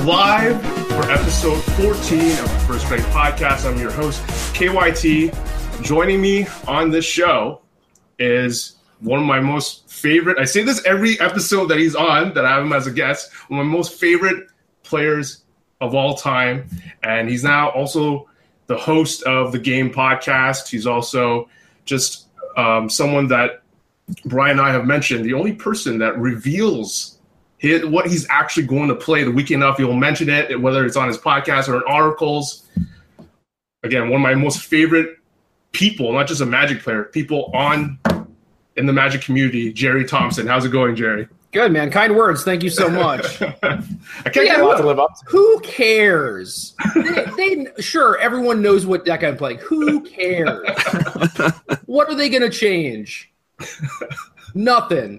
live for episode 14 of the First Grade Podcast. I'm your host, KYT. Joining me on this show is one of my most favorite, I say this every episode that he's on, that I have him as a guest, one of my most favorite players of all time. And he's now also the host of the Game Podcast. He's also just someone that Brian and I have mentioned, the only person that reveals what he's actually going to play the weekend of. He'll mention it, whether it's on his podcast or in articles. Again, one of my most favorite people, not just a Magic player, people in the Magic community, Jerry Thompson. How's it going, Jerry? Good, man. Kind words. Thank you so much. I can't get a lot to live up to. Who cares? Sure, everyone knows what deck I'm playing. Who cares? What are they going to change? Nothing.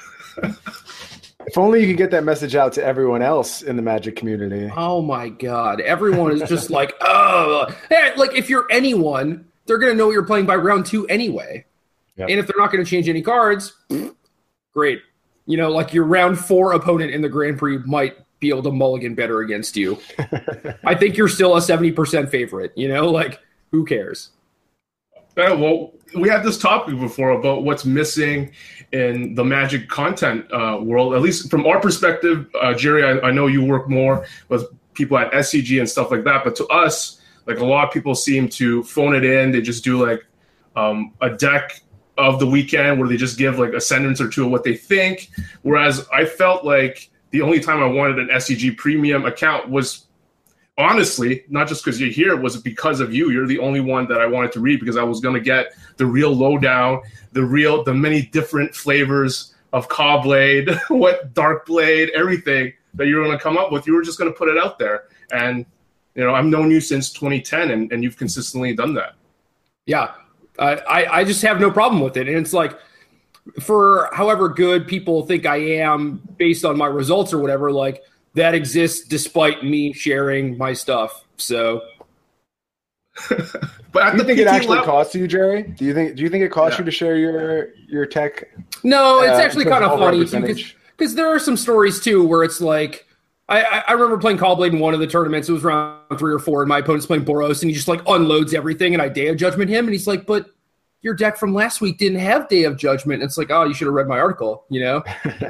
If only you could get that message out to everyone else in the Magic community. Oh, my God. Everyone is just like, oh. Hey, like, if you're anyone, they're going to know what you're playing by round 2 anyway. Yep. And if they're not going to change any cards, great. You know, like your round 4 opponent in the Grand Prix might be able to mulligan better against you. I think you're still a 70% favorite, you know? Like, who cares? Well, we had this topic before about what's missing in the Magic content world, at least from our perspective. Jerry, I know you work more with people at SCG and stuff like that, but to us, like a lot of people seem to phone it in. They just do like a deck of the weekend where they just give like a sentence or two of what they think. Whereas I felt like the only time I wanted an SCG premium account was honestly, not just because you're here, was because of you. You're the only one that I wanted to read because I was going to get the real lowdown, the many different flavors of Caw-Blade, what Darkblade, everything that you're going to come up with. You were just going to put it out there. And, you know, I've known you since 2010 and you've consistently done that. Yeah. I just have no problem with it. And it's like, for however good people think I am based on my results or whatever, like, that exists despite me sharing my stuff. So, but do you think it actually costs you, Jerry? Do you think it costs you to share your tech? No, it's actually kind of funny because there are some stories too where it's like I remember playing Caw-Blade in one of the tournaments. It was round 3 or 4, and my opponent's playing Boros, and he just like unloads everything, and I Day of Judgment him, and he's like, "But your deck from last week didn't have Day of Judgment." And it's like, "Oh, you should have read my article," you know.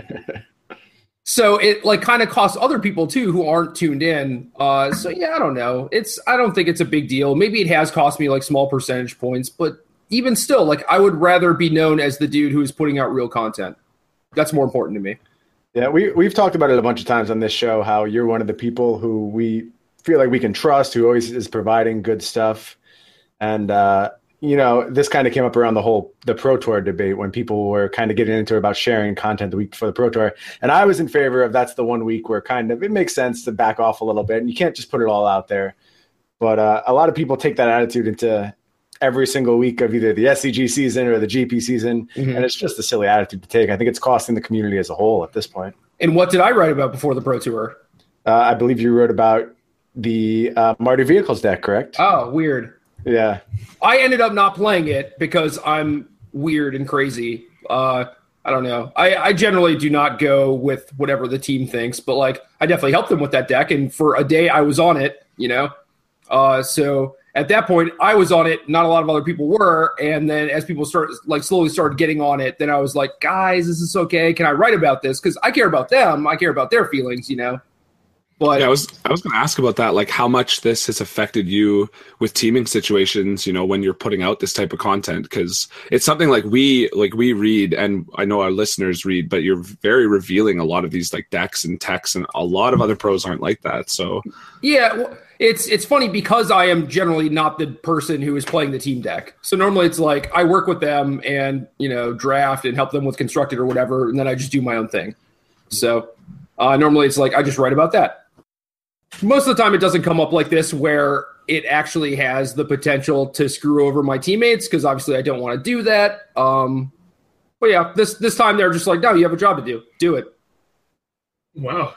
So it like kind of costs other people too who aren't tuned in. So yeah, I don't know. I don't think it's a big deal. Maybe it has cost me like small percentage points, but even still, like I would rather be known as the dude who is putting out real content. That's more important to me. Yeah, we've talked about it a bunch of times on this show, how you're one of the people who we feel like we can trust, who always is providing good stuff. And you know, this kind of came up around the Pro Tour debate when people were kind of getting into about sharing content the week before the Pro Tour. And I was in favor of that's the one week where kind of it makes sense to back off a little bit. And you can't just put it all out there. But a lot of people take that attitude into every single week of either the SCG season or the GP season. Mm-hmm. And it's just a silly attitude to take. I think it's costing the community as a whole at this point. And what did I write about before the Pro Tour? I believe you wrote about the Mardu Vehicles deck, correct? Oh, weird. Yeah. I ended up not playing it because I'm weird and crazy. I don't know. I generally do not go with whatever the team thinks, but like I definitely helped them with that deck. And for a day I was on it, you know? So at that point I was on it. Not a lot of other people were. And then as people slowly started getting on it, then I was like, guys, is this okay? Can I write about this? Cause I care about them. I care about their feelings, you know? But yeah, I was going to ask about that, like how much this has affected you with teaming situations, you know, when you're putting out this type of content, because it's something like we read, and I know our listeners read, but you're very revealing a lot of these like decks and techs, and a lot of other pros aren't like that. So yeah, well, it's funny because I am generally not the person who is playing the team deck. So normally it's like I work with them and, you know, draft and help them with constructed or whatever, and then I just do my own thing. So normally it's like I just write about that. Most of the time it doesn't come up like this where it actually has the potential to screw over my teammates because obviously I don't want to do that. But yeah, this time they're just like, no, you have a job to do. Do it. Wow.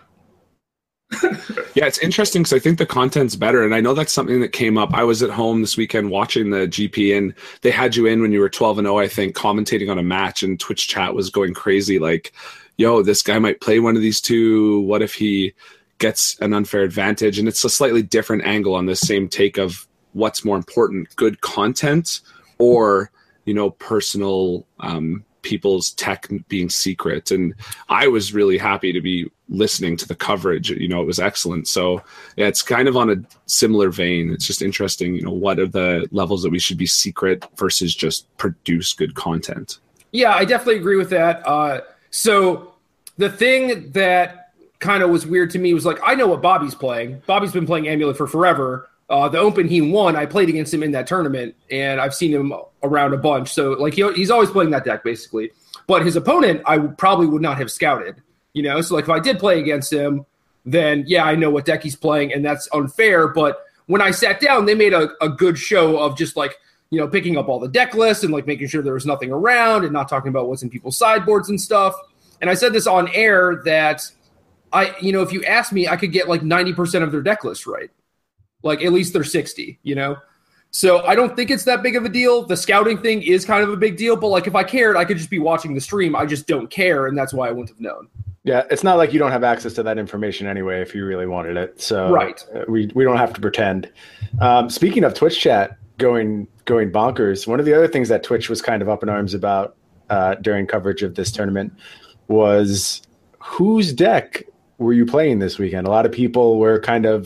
Yeah, it's interesting because I think the content's better, and I know that's something that came up. I was at home this weekend watching the GP, and they had you in when you were 12-0, I think, commentating on a match, and Twitch chat was going crazy like, yo, this guy might play one of these two. What if he gets an unfair advantage. And it's a slightly different angle on the same take of what's more important, good content or, personal people's tech being secret. And I was really happy to be listening to the coverage. It was excellent. So yeah, it's kind of on a similar vein. It's just interesting, what are the levels that we should be secret versus just produce good content? Yeah, I definitely agree with that. So the thing that kind of was weird to me was like, I know what Bobby's playing. Bobby's been playing Amulet for forever. The Open he won, I played against him in that tournament, and I've seen him around a bunch. So like he's always playing that deck basically. But his opponent, I probably would not have scouted. So like if I did play against him, then yeah, I know what deck he's playing, and that's unfair. But when I sat down, they made a good show of just like, picking up all the deck lists and like making sure there was nothing around and not talking about what's in people's sideboards and stuff. And I said this on air that if you asked me, I could get like 90% of their deck list right. Like at least they're 60, So I don't think it's that big of a deal. The scouting thing is kind of a big deal, but like if I cared, I could just be watching the stream. I just don't care, and that's why I wouldn't have known. Yeah, it's not like you don't have access to that information anyway if you really wanted it. So right. We don't have to pretend. Speaking of Twitch chat going bonkers, one of the other things that Twitch was kind of up in arms about during coverage of this tournament was whose deck were you playing this weekend? A lot of people were kind of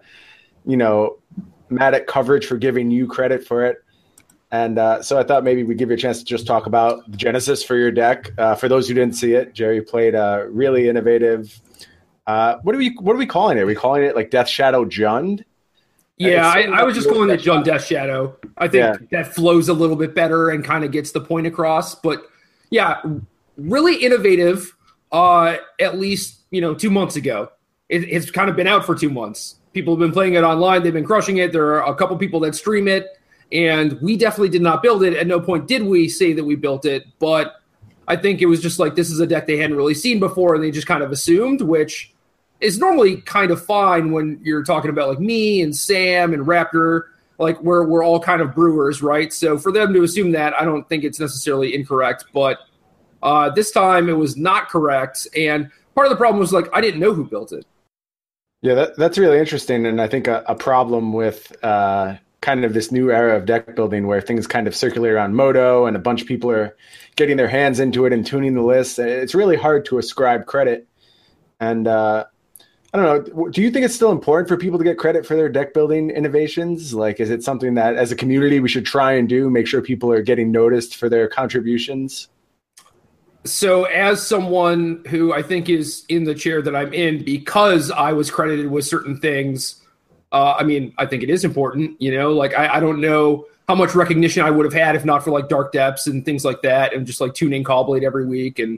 mad at coverage for giving you credit for it. And so I thought maybe we'd give you a chance to just talk about the genesis for your deck. For those who didn't see it, Jerry played a really innovative. What are we calling it? Are we calling it like Death Shadow Jund? Yeah, I was just calling it Jund Death Shadow. I think that flows a little bit better and kind of gets the point across. But yeah, really innovative. At least 2 months ago, it's kind of been out for 2 months. People have been playing it online. They've been crushing it. There are a couple people that stream it. And we definitely did not build it. At no point did we say that we built it. But I think it was just like this is a deck they hadn't really seen before, and they just kind of assumed, which is normally kind of fine when you're talking about like me and Sam and Raptor. Like we're all kind of brewers, right? So for them to assume that, I don't think it's necessarily incorrect. But this time it was not correct. And part of the problem was like I didn't know who built it. Yeah, that's really interesting. And I think a problem with kind of this new era of deck building where things kind of circulate around Moto and a bunch of people are getting their hands into it and tuning the list. It's really hard to ascribe credit. And I don't know, do you think it's still important for people to get credit for their deck building innovations? Like, is it something that as a community we should try and do, make sure people are getting noticed for their contributions? So as someone who I think is in the chair that I'm in because I was credited with certain things, I think it is important, like I don't know how much recognition I would have had if not for like Dark Depths and things like that and just like tuning Callblade every week and,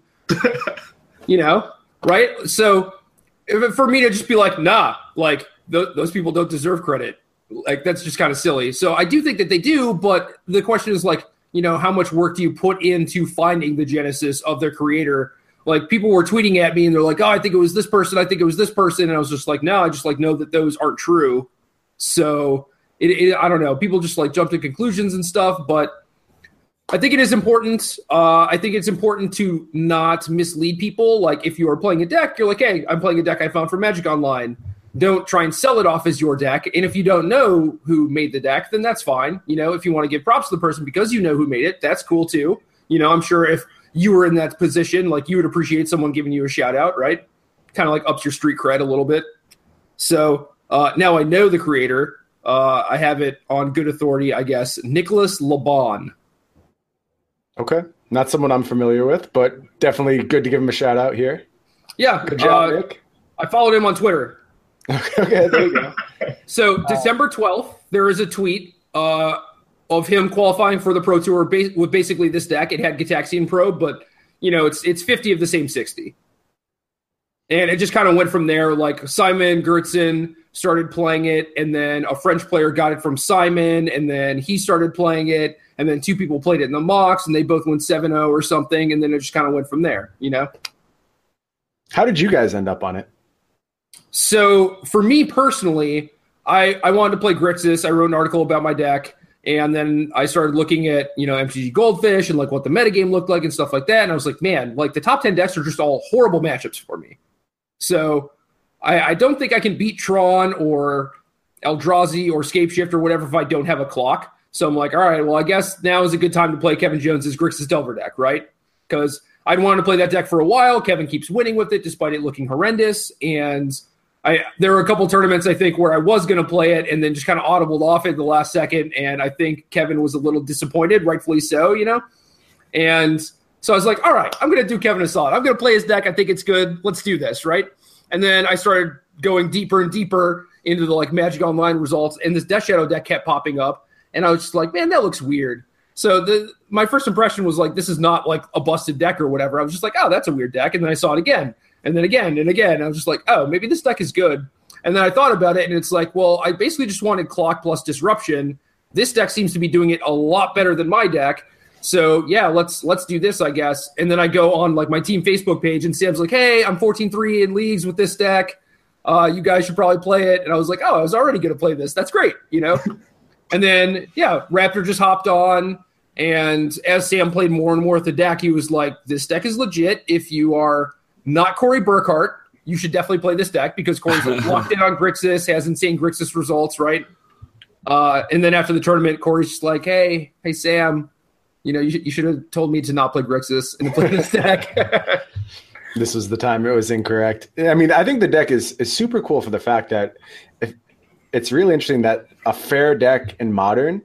right? So for me to just be like, nah, like those people don't deserve credit. Like that's just kind of silly. So I do think that they do, but the question is like, how much work do you put into finding the genesis of their creator? Like people were tweeting at me and they're like, oh, I think it was this person. I think it was this person. And I was just like, no, I just like know that those aren't true. So I don't know. People just like jump to conclusions and stuff, but I think it is important. I think it's important to not mislead people. Like if you are playing a deck, you're like, hey, I'm playing a deck I found from Magic Online. Don't try and sell it off as your deck. And if you don't know who made the deck, then that's fine. If you want to give props to the person because you know who made it, that's cool too. I'm sure if you were in that position, like you would appreciate someone giving you a shout out, right? Kind of like ups your street cred a little bit. So now I know the creator. I have it on good authority, I guess. Nicholas Laban. Okay. Not someone I'm familiar with, but definitely good to give him a shout out here. Yeah. Good job, Nick. I followed him on Twitter. Okay, there you go. So December 12th, there is a tweet of him qualifying for the Pro Tour with basically this deck. It had Gitaxian Probe, but it's 50 of the same 60. And it just kind of went from there. Like Simon Gertzen started playing it, and then a French player got it from Simon, and then he started playing it, and then two people played it in the mocks, and they both went 7-0 or something, and then it just kind of went from there, How did you guys end up on it? So for me personally, I wanted to play Grixis. I wrote an article about my deck, and then I started looking at, MTG Goldfish and like what the metagame looked like and stuff like that. And I was like, man, like the top 10 decks are just all horrible matchups for me. So I don't think I can beat Tron or Eldrazi or Scapeshift or whatever if I don't have a clock. So I'm like, all right, well, I guess now is a good time to play Kevin Jones's Grixis Delver deck, right? Because I'd wanted to play that deck for a while. Kevin keeps winning with it despite it looking horrendous. And there were a couple tournaments, I think, where I was going to play it and then just kind of audibled off at the last second. And I think Kevin was a little disappointed, rightfully so, you know? And so I was like, all right, I'm going to do Kevin a solid. I'm going to play his deck. I think it's good. Let's do this, right? And then I started going deeper and deeper into the like Magic Online results, and this Death Shadow deck kept popping up. And I was just like, man, that looks weird. So my first impression was like, this is not like a busted deck or whatever. I was just like, oh, that's a weird deck. And then I saw it again, and then again, and again. I was just like, oh, maybe this deck is good. And then I thought about it, and it's like, well, I basically just wanted clock plus disruption. This deck seems to be doing it a lot better than my deck. So yeah, let's do this, I guess. And then I go on like my team Facebook page, and Sam's like, hey, I'm 14-3 in leagues with this deck. You guys should probably play it. And I was like, oh, I was already going to play this. That's great, you know? And then, yeah, Raptor just hopped on. And as Sam played more and more with the deck, he was like, this deck is legit. If you are not Corey Burkhart, you should definitely play this deck because Corey's like locked in on Grixis, has insane Grixis results, right? And then after the tournament, Corey's just like, hey, Sam, you know, you should have told me to not play Grixis and to play this deck. This was the time it was incorrect. I mean, I think the deck is super cool for the fact that it's really interesting that a fair deck in Modern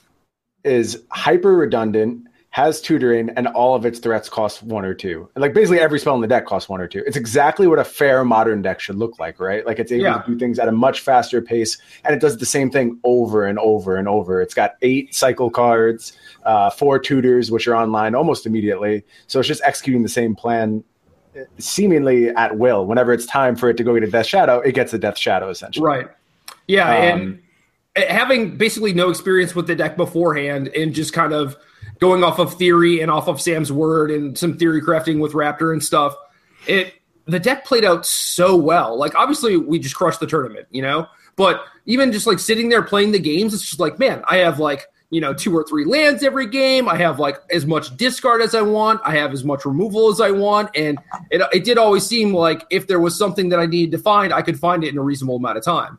is hyper redundant, has tutoring, and all of its threats cost 1 or 2. And like basically every spell in the deck costs 1 or 2. It's exactly what a fair Modern deck should look like, right? Like it's able to do things at a much faster pace, and it does the same thing over and over and over. It's got 8 cycle cards, 4 tutors, which are online almost immediately. So it's just executing the same plan seemingly at will. Whenever it's time for it to go get a Death Shadow, it gets a Death Shadow essentially. Right. Yeah, and having basically no experience with the deck beforehand and just kind of going off of theory and off of Sam's word and some theory crafting with Raptor and stuff, the deck played out so well. Like, obviously, we just crushed the tournament, you know? But even just, like, sitting there playing the games, it's just like, man, I have, like, you know, 2 or 3 lands every game. I have, like, as much discard as I want. I have as much removal as I want. And it did always seem like if there was something that I needed to find, I could find it in a reasonable amount of time.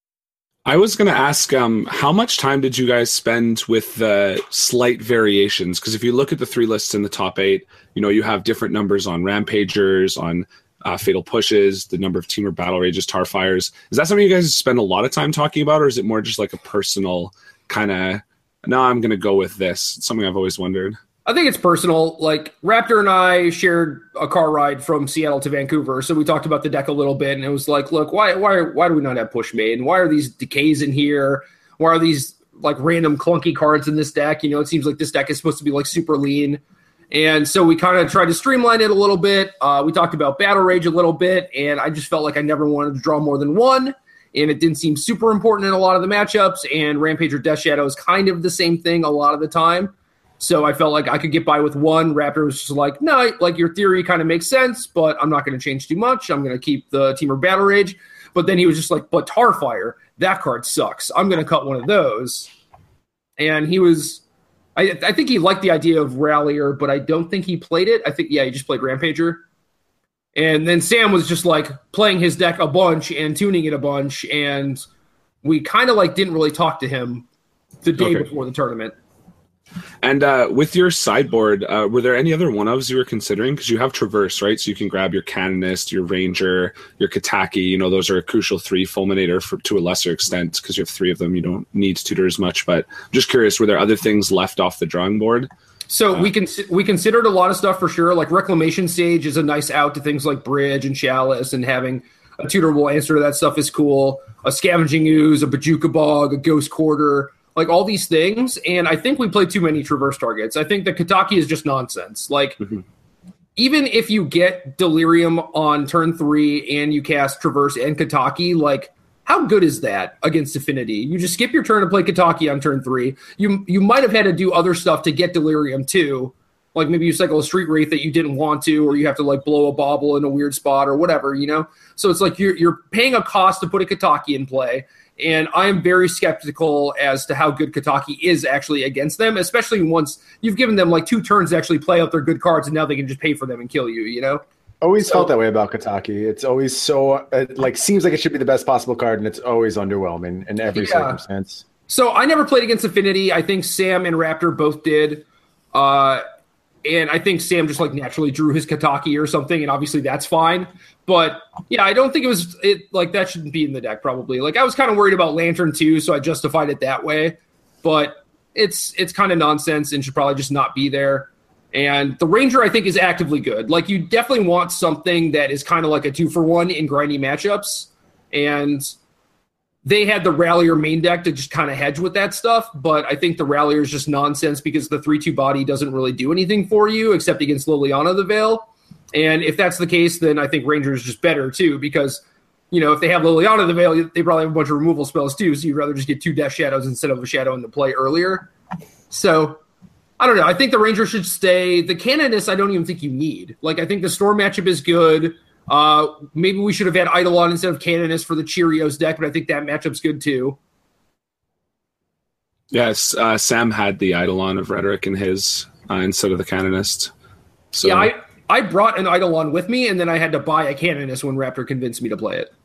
I was going to ask, how much time did you guys spend with the slight variations? Because if you look at the 3 lists in the top 8, you know, you have different numbers on Rampagers, on Fatal Pushes, the number of Teamer Battle Rages, Tarfires. Is that something you guys spend a lot of time talking about, or is it more just like a personal kind of, no, I'm going to go with this? It's something I've always wondered. I think it's personal. Like, Raptor and I shared a car ride from Seattle to Vancouver, so we talked about the deck a little bit, and it was like, look, why do we not have Push Maiden? Why are these decays in here? Why are these, like, random clunky cards in this deck? You know, it seems like this deck is supposed to be, like, super lean. And so we kind of tried to streamline it a little bit. We talked about Battle Rage a little bit, and I just felt like I never wanted to draw more than 1, and it didn't seem super important in a lot of the matchups, and Rampage or Death Shadow is kind of the same thing a lot of the time. So I felt like I could get by with 1. Raptor was just like, no, like your theory kind of makes sense, but I'm not going to change too much. I'm going to keep the Teamer Battle Rage. But then he was just like, but Tarfire, that card sucks. I'm going to cut one of those. And he was, I think he liked the idea of Rallier, but I don't think he played it. I think, he just played Rampager. And then Sam was just like playing his deck a bunch and tuning it a bunch. And we kind of like didn't really talk to him the day before the tournament. And with your sideboard, were there any other 1-ofs you were considering? Because you have Traverse, right? So you can grab your Canonist, your Ranger, your Kataki. You know, those are a crucial 3. Fulminator to a lesser extent because you have 3 of them. You don't need to tutor as much. But I'm just curious, were there other things left off the drawing board? So we considered a lot of stuff for sure. Like Reclamation Sage is a nice out to things like Bridge and Chalice, and having a tutorable answer to that stuff is cool. A Scavenging Ooze, a Bajuka Bog, a Ghost Quarter. Like all these things, and I think we play too many Traverse targets. I think the Kataki is just nonsense. Like, even if you get Delirium on turn 3 and you cast Traverse and Kataki, like, how good is that against Affinity? You just skip your turn and play Kataki on turn 3. You might have had to do other stuff to get Delirium too. Like maybe you cycle a Street Wraith that you didn't want to, or you have to like blow a bauble in a weird spot or whatever, you know? So it's like you're paying a cost to put a Kataki in play. And I'm very skeptical as to how good Kataki is actually against them, especially once you've given them like 2 turns to actually play out their good cards, and now they can just pay for them and kill you, you know? Always felt that way about Kataki. It's always so seems like it should be the best possible card, and it's always underwhelming in every circumstance. So I never played against Affinity. I think Sam and Raptor both did. And I think Sam just naturally drew his Kataki or something, and obviously that's fine. But yeah, I don't think that shouldn't be in the deck probably. I was kind of worried about Lantern too, so I justified it that way. But it's kind of nonsense and should probably just not be there. And the Ranger, I think, is actively good. You definitely want something that is kind of like a 2-for-1 in grindy matchups. And they had the Rallier main deck to just kind of hedge with that stuff. But I think the Rallier is just nonsense because the 3-2 body doesn't really do anything for you except against Liliana the Veil. And if that's the case, then I think Ranger is just better too because, if they have Liliana the Veil, they probably have a bunch of removal spells too. So you'd rather just get 2 Death Shadows instead of a Shadow into play earlier. So I don't know. I think the Ranger should stay. The Canonist, I don't even think you need. I think the Storm matchup is good. Maybe we should have had Eidolon instead of Canonist for the Cheerios deck, but I think that matchup's good too. Yes, Sam had the Eidolon of Rhetoric in his instead of the Canonist. So. Yeah, I brought an Eidolon with me, and then I had to buy a Canonist when Raptor convinced me to play it.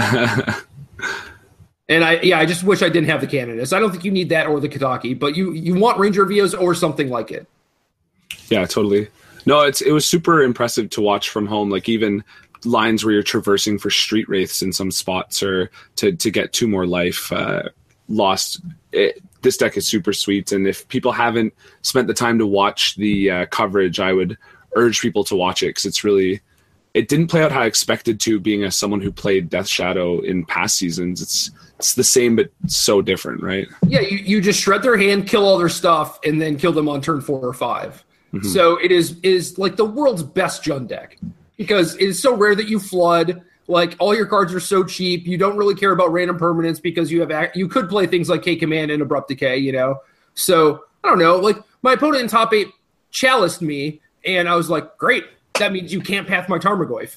And I just wish I didn't have the Canonist. I don't think you need that or the Kataki, but you want Ranger Vios or something like it. Yeah, totally. No, it was super impressive to watch from home. Even lines where you're traversing for Street Wraiths in some spots or to get 2 more life lost. This deck is super sweet, and if people haven't spent the time to watch the coverage, I would urge people to watch it because it didn't play out how I expected to, being as someone who played Death Shadow in past seasons. It's the same, but so different, right? Yeah, you just shred their hand, kill all their stuff, and then kill them on turn 4 or 5. Mm-hmm. So it is the world's best Jund deck because it is so rare that you flood. All your cards are so cheap. You don't really care about random permanents because you could play things like K-Command and Abrupt Decay, So I don't know. My opponent in top 8 chaliced me, and I was like, great. That means you can't path my Tarmogoyf.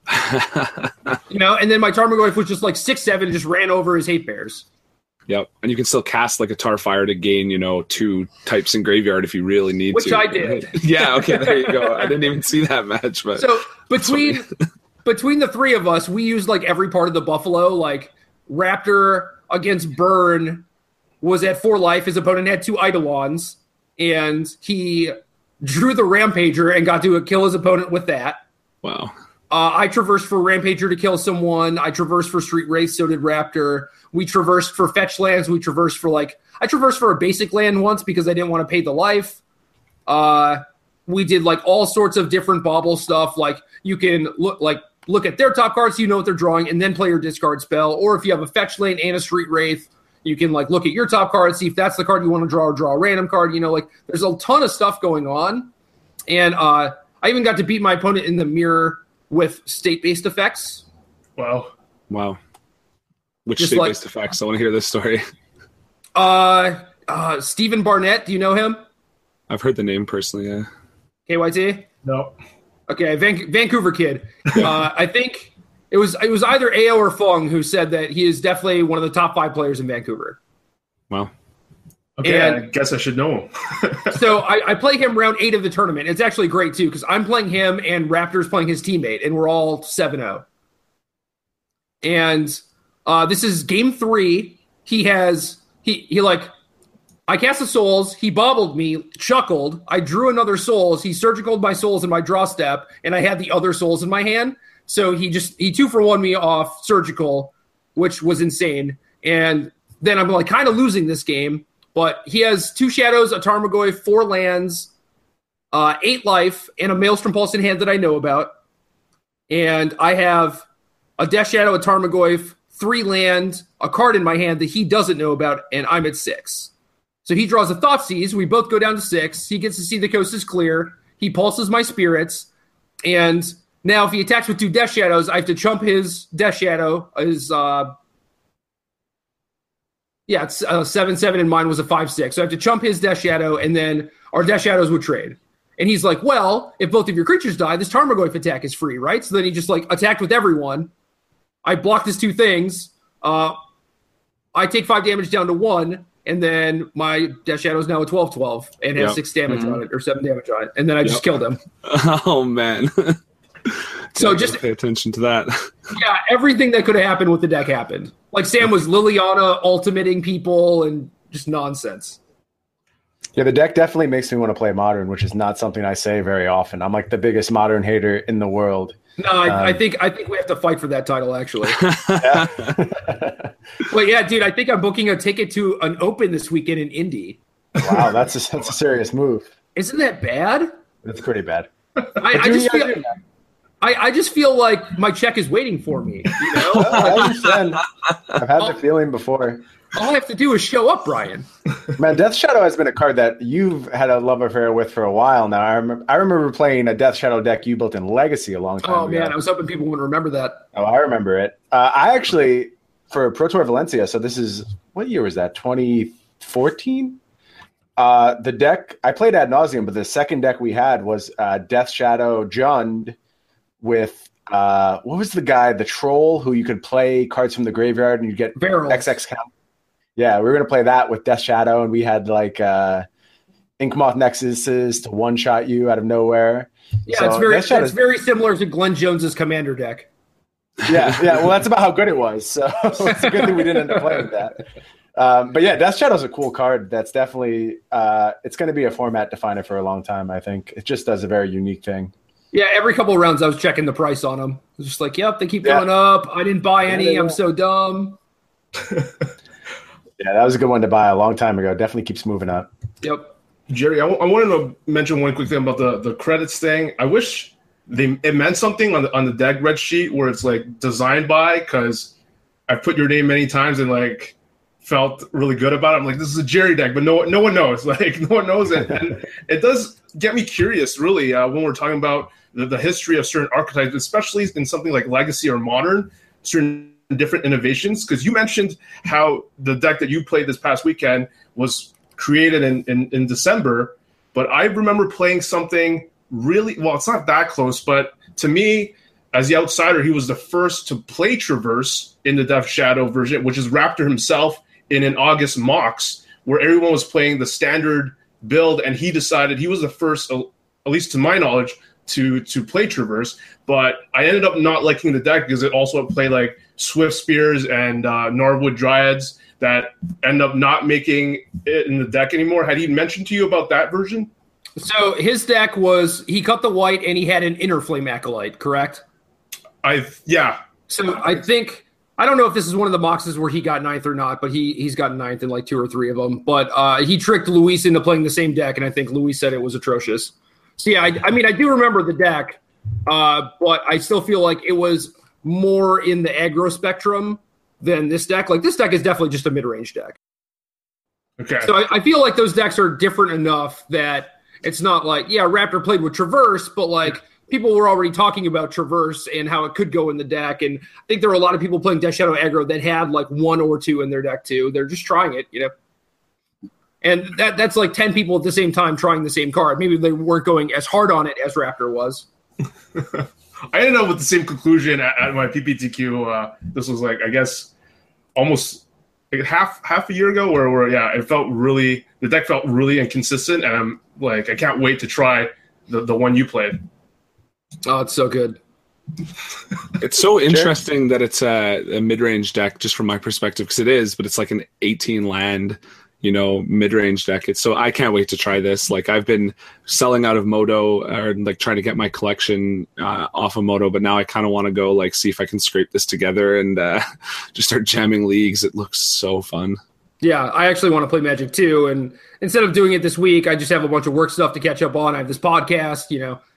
And then my Tarmogoyf was just 6/7 and just ran over his Hate Bears. Yep, and you can still cast a Tarfire to gain, 2 types in graveyard if you really need Which to. I did. Yeah, okay, there you go. I didn't even see that match, but so between the 3 of us, we used every part of the Buffalo. Raptor against Burn was at 4 life. His opponent had 2 Eidolons, and he drew the Rampager and got to kill his opponent with that. Wow. I traversed for Rampager to kill someone. I traversed for Street Wraith, so did Raptor. We traversed for fetch lands. We traversed for I traversed for a basic land once because I didn't want to pay the life. We did all sorts of different bauble stuff. You can look at their top cards so you know what they're drawing and then play your discard spell. Or if you have a fetch lane and a Street Wraith, you can look at your top card, see if that's the card you want to draw or draw a random card. There's a ton of stuff going on. And I even got to beat my opponent in the mirror with state-based effects. Wow. Which state-based effects? I want to hear this story. Stephen Barnett, do you know him? I've heard the name personally, yeah. KYT? No. Okay, Vancouver kid. I think it was either AO or Fung who said that he is definitely one of the top 5 players in Vancouver. Wow. Okay, and I guess I should know him. So I play him round 8 of the tournament. It's actually great, too, because I'm playing him and Raptor's playing his teammate, and we're all 7-0. And this is game 3. I cast the souls, he bobbled me, chuckled, I drew another souls, he surgicaled my souls in my draw step, and I had the other souls in my hand. So he 2-for-1 me off surgical, which was insane. And then I'm kind of losing this game. But he has 2 shadows, a Tarmogoyf, 4 lands, 8 life, and a Maelstrom Pulse in hand that I know about. And I have a Death Shadow, a Tarmogoyf, 3 land, a card in my hand that he doesn't know about, and I'm at 6. So he draws a Thoughtseize. We both go down to 6. He gets to see the coast is clear. He pulses my spirits. And now if he attacks with 2 Death Shadows, I have to chump his Death Shadow, it's 7/7 and mine was a 5/6. So I have to chump his Death Shadow, and then our Death Shadows would trade. And he's like, well, if both of your creatures die, this Tarmogoyf attack is free, right? So then he just attacked with everyone. I blocked his 2 things. I take 5 damage down to 1, and then my Death Shadow is now a 12/12 and has 6 damage on it, or 7 damage on it. And then I just killed him. Oh, man. So just pay attention to that. Yeah, everything that could have happened with the deck happened. Like Sam was Liliana ultimating people and just nonsense. Yeah, the deck definitely makes me want to play Modern, which is not something I say very often. I'm like the biggest Modern hater in the world. No, I think we have to fight for that title, actually. But yeah, dude, I think I'm booking a ticket to an Open this weekend in Indy. Wow, that's a serious move. Isn't that bad? That's pretty bad. I just feel like my check is waiting for me. You know, I understand. I've had the feeling before. All I have to do is show up, Brian. Man, Death Shadow has been a card that you've had a love affair with for a while now. I remember playing a Death Shadow deck you built in Legacy a long time ago. Oh, man, I was hoping people would remember that. Oh, I remember it. I actually, for Pro Tour Valencia, so this is, what year was that, 2014? The deck, I played ad nauseum, but the second deck we had was Death Shadow Jund with, what was the guy, the Troll, who you could play cards from the graveyard and you get Barrels. XX count. Yeah, we were going to play that with Death Shadow, and we had like Inkmoth Nexuses to one-shot you out of nowhere. Yeah, so it's very similar to Glenn Jones's Commander deck. Yeah, well, that's about how good it was. So it's a good thing we didn't end up playing that. But yeah, Death Shadow's a cool card. That's definitely it's going to be a format definer for a long time, I think. It just does a very unique thing. Yeah, every couple of rounds I was checking the price on them. I was just like, yep, they keep going up. I didn't buy any. I'm so dumb. Yeah, that was a good one to buy a long time ago. Definitely keeps moving up. Yep. Jerry, I wanted to mention one quick thing about the credits thing. I wish it meant something on the deck red sheet where it's like designed by, because I've put your name many times and like felt really good about it. I'm like, this is a Jerry deck, but no one knows. Like, no one knows it. And it does get me curious, really, when we're talking about the history of certain archetypes, especially in something like Legacy or Modern, certain different innovations. Because you mentioned how the deck that you played this past weekend was created in December, but I remember playing something really, well, it's not that close, but to me, as the outsider, he was the first to play Traverse in the Death Shadow version, which is Raptor himself in an August Mox, where everyone was playing the standard build, and he decided he was the first, at least to my knowledge, to play Traverse. But I ended up not liking the deck because it also played like Swift Spears and Gnarlwood Dryads that end up not making it in the deck anymore. Had he mentioned to you about that version? So his deck was, he cut the white and he had an Inner Flame Acolyte, correct? Yeah. So I think, I don't know if this is one of the boxes where he got ninth or not, but he's gotten ninth in like 2 or 3 of them. But he tricked Luis into playing the same deck, and I think Luis said it was atrocious. So yeah, I mean, I do remember the deck, but I still feel like it was more in the aggro spectrum than this deck. Like, this deck is definitely just a mid-range deck. Okay. So I feel like those decks are different enough that it's not like, yeah, Raptor played with Traverse, but like people were already talking about Traverse and how it could go in the deck. And I think there are a lot of people playing Death Shadow aggro that had like 1 or 2 in their deck too. They're just trying it, you know? And that's like 10 people at the same time trying the same card. Maybe they weren't going as hard on it as Raptor was. I ended up with the same conclusion at my PPTQ. This was like, I guess, almost like half a year ago, where it felt really, the deck felt really inconsistent, and I'm like, I can't wait to try the one you played. Oh, it's so good. It's so interesting that it's a mid-range deck, just from my perspective, because it is, but it's like an 18 land, mid-range deck. So I can't wait to try this. Like, I've been selling out of Moto, or like trying to get my collection off of Moto, but now I kind of want to go like see if I can scrape this together and just start jamming leagues. It looks so fun. Yeah, I actually want to play Magic too, and instead of doing it this week, I just have a bunch of work stuff to catch up on. I have this podcast,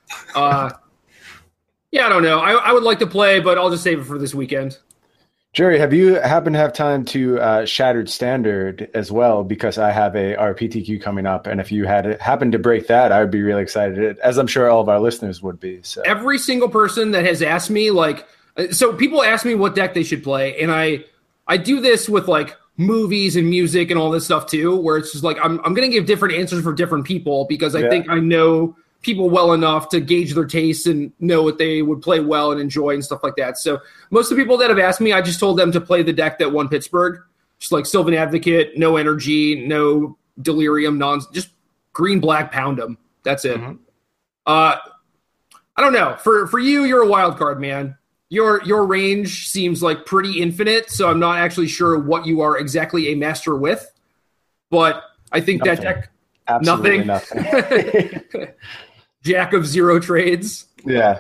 Yeah, I don't know. I would like to play, but I'll just save it for this weekend. Jerry, have you happened to have time to Shattered Standard as well? Because I have our PTQ coming up, and if you had happened to break that, I would be really excited, as I'm sure all of our listeners would be. So every single person that has asked me, so people ask me what deck they should play, and I do this with like movies and music and all this stuff too, where it's just like I'm going to give different answers for different people because I think I know people well enough to gauge their tastes and know what they would play well and enjoy and stuff like that. So most of the people that have asked me, I just told them to play the deck that won Pittsburgh, just like Sylvan Advocate, no energy, no delirium, just green, black, pound them. That's it. Mm-hmm. I don't know. For you, you're a wild card, man. Your range seems like pretty infinite, so I'm not actually sure what you are exactly a master with. But I think Nothing. that deck, Absolutely nothing. Jack of zero trades. Yeah.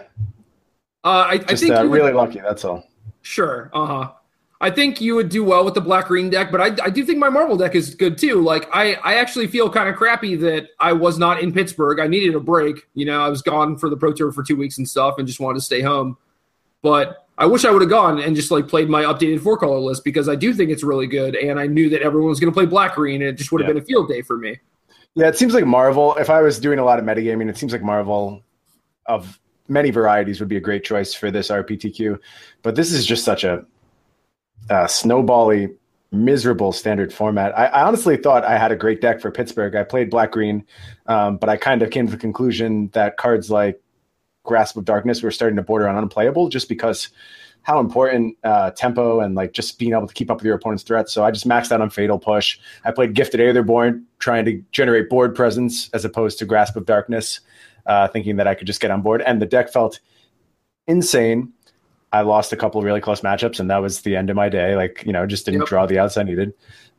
I think you really lucky. That's all. Sure. I think you would do well with the black-green deck, but I do think my Marvel deck is good too. Like I actually feel kind of crappy that I was not in Pittsburgh. I needed a break. You know, I was gone for the Pro Tour for 2 weeks and stuff and just wanted to stay home. But I wish I would have gone and just like played my updated 4-color list because I do think it's really good. And I knew that everyone was going to play black-green and it just would have been a field day for me. Yeah, it seems like Marvel, if I was doing a lot of metagaming, it seems like Marvel of many varieties would be a great choice for this RPTQ. But this is just such a snowbally, miserable standard format. I honestly thought I had a great deck for Pittsburgh. I played black-green, but I kind of came to the conclusion that cards like Grasp of Darkness were starting to border on unplayable just because how important tempo and like just being able to keep up with your opponent's threats. So I just maxed out on Fatal Push. I played Gifted Aetherborn, trying to generate board presence as opposed to Grasp of Darkness, thinking that I could just get on board. And the deck felt insane. I lost a couple of really close matchups, and that was the end of my day. Like, you know, just didn't draw the outs I needed.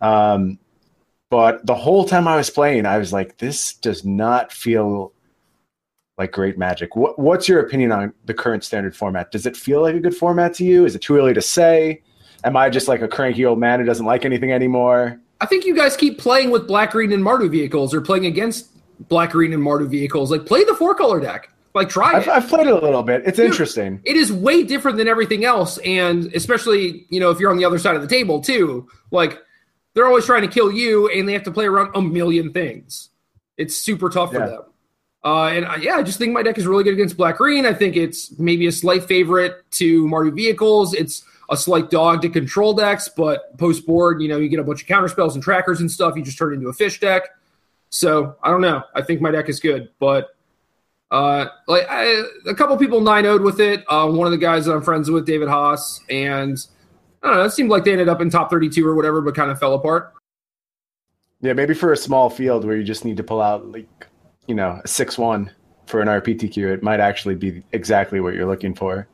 But the whole time I was playing, I was like, this does not feel like great Magic. What's your opinion on the current standard format? Does it feel like a good format to you? Is it too early to say? Am I just like a cranky old man who doesn't like anything anymore? I think you guys keep playing with black-green and Mardu vehicles or playing against black-green and Mardu vehicles. Like, play the 4-color deck. Like, try it. I've played it a little bit. It's interesting. It is way different than everything else, and especially, you know, if you're on the other side of the table, too. Like, they're always trying to kill you, and they have to play around a million things. It's super tough for them. I just think my deck is really good against black-green. I think it's maybe a slight favorite to Mardu vehicles. It's a slight dog to control decks, but post-board, you know, you get a bunch of counterspells and trackers and stuff. You just turn it into a fish deck. So, I don't know. I think my deck is good, but a couple people 9-0'd with it. One of the guys that I'm friends with, David Haas, and I don't know, it seemed like they ended up in top 32 or whatever, but kind of fell apart. Yeah, maybe for a small field where you just need to pull out, like, you know, a 6-1 for an RPTQ, it might actually be exactly what you're looking for.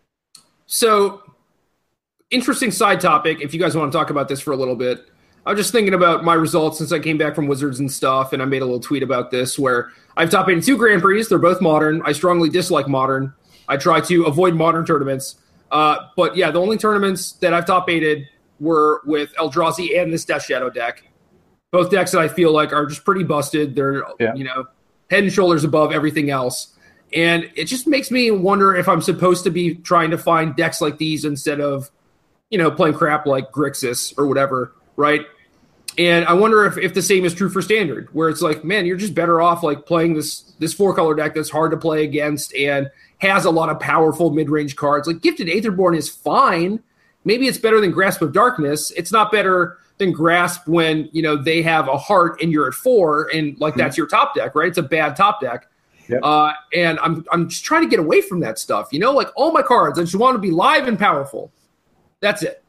So, interesting side topic, if you guys want to talk about this for a little bit. I was just thinking about my results since I came back from Wizards and stuff, and I made a little tweet about this where I've top 8 2 Grand Prix. They're both modern. I strongly dislike modern. I try to avoid modern tournaments. But yeah, the only tournaments that I've top 8'd were with Eldrazi and this Death Shadow deck. Both decks that I feel like are just pretty busted. They're, you know, head and shoulders above everything else. And it just makes me wonder if I'm supposed to be trying to find decks like these instead of, you know, playing crap like Grixis or whatever, right? And I wonder if the same is true for Standard, where it's like, man, you're just better off like playing this 4-color deck that's hard to play against and has a lot of powerful mid-range cards. Like Gifted Aetherborn is fine. Maybe it's better than Grasp of Darkness. It's not better than Grasp when, you know, they have a heart and you're at 4 and like that's your top deck, right? It's a bad top deck. Yep. And I'm just trying to get away from that stuff. You know, like all my cards, I just want to be live and powerful. That's it.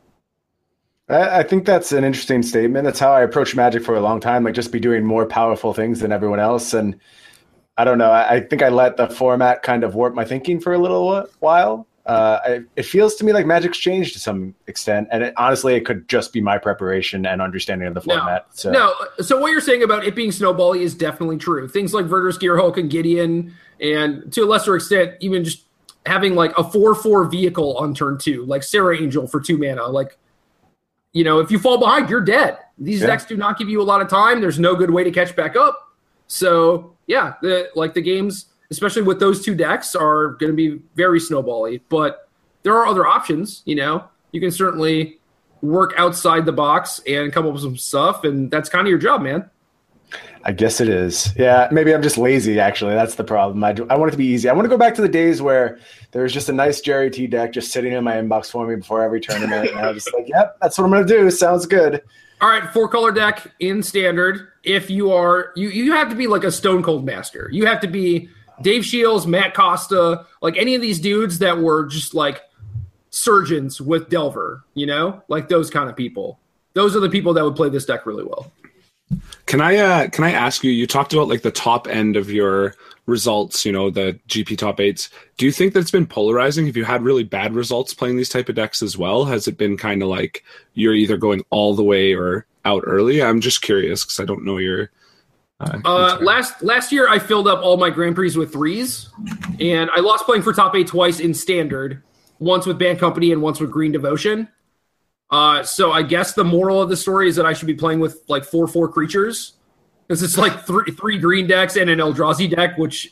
I think that's an interesting statement. That's how I approach Magic for a long time, like just be doing more powerful things than everyone else. And I don't know, I think I let the format kind of warp my thinking for a little while. It feels to me like Magic's changed to some extent, and honestly, it could just be my preparation and understanding of the format. So what you're saying about it being snowbally is definitely true. Things like Verdur's Gearhulk and Gideon, and to a lesser extent, even just having like a 4/4 vehicle on turn 2, like Sarah Angel for 2 mana, like, you know, if you fall behind, you're dead. These decks do not give you a lot of time. There's no good way to catch back up. So, yeah, the games, especially with those 2 decks, are going to be very snowbally. But there are other options, you know. You can certainly work outside the box and come up with some stuff, and that's kind of your job, man. I guess it is. Yeah, maybe I'm just lazy, actually. That's the problem. I want it to be easy. I want to go back to the days where there was just a nice Jerry T deck just sitting in my inbox for me before every tournament. And I was just like, yep, that's what I'm going to do. Sounds good. All right, 4-color deck in Standard. If you are, you have to be like a Stone Cold Master. You have to be Dave Shields, Matt Costa, like any of these dudes that were just like surgeons with Delver, you know? Like those kind of people. Those are the people that would play this deck really well. Can I ask you? You talked about like the top end of your results, the GP top 8s. Do you think that's been polarizing? Have you had really bad results playing these type of decks as well? Has it been kind of like you're either going all the way or out early? I'm just curious because I don't know your. Last year I filled up all my Grand Prix with 3s, and I lost playing for top 8 twice in standard, once with Band Company and once with Green Devotion. So I guess the moral of the story is that I should be playing with like 4/4 creatures, because it's like three green decks and an Eldrazi deck, which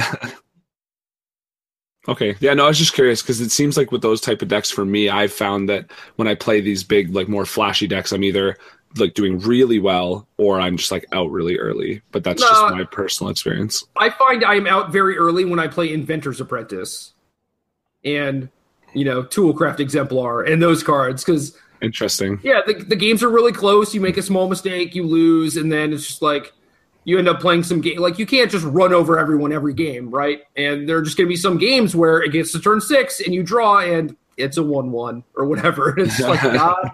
Okay, yeah, no, I was just curious because it seems like with those type of decks, for me, I've found that when I play these big, like more flashy decks, I'm either like doing really well or I'm just like out really early. But that's just my personal experience. I find I'm out very early when I play Inventor's Apprentice and Toolcraft Exemplar and those cards, because interesting. Yeah, the games are really close. You make a small mistake, you lose, and then it's just like you end up playing some game. Like, you can't just run over everyone every game, right? And there are just going to be some games where it gets to turn 6 and you draw and it's a 1/1 or whatever. And it's like,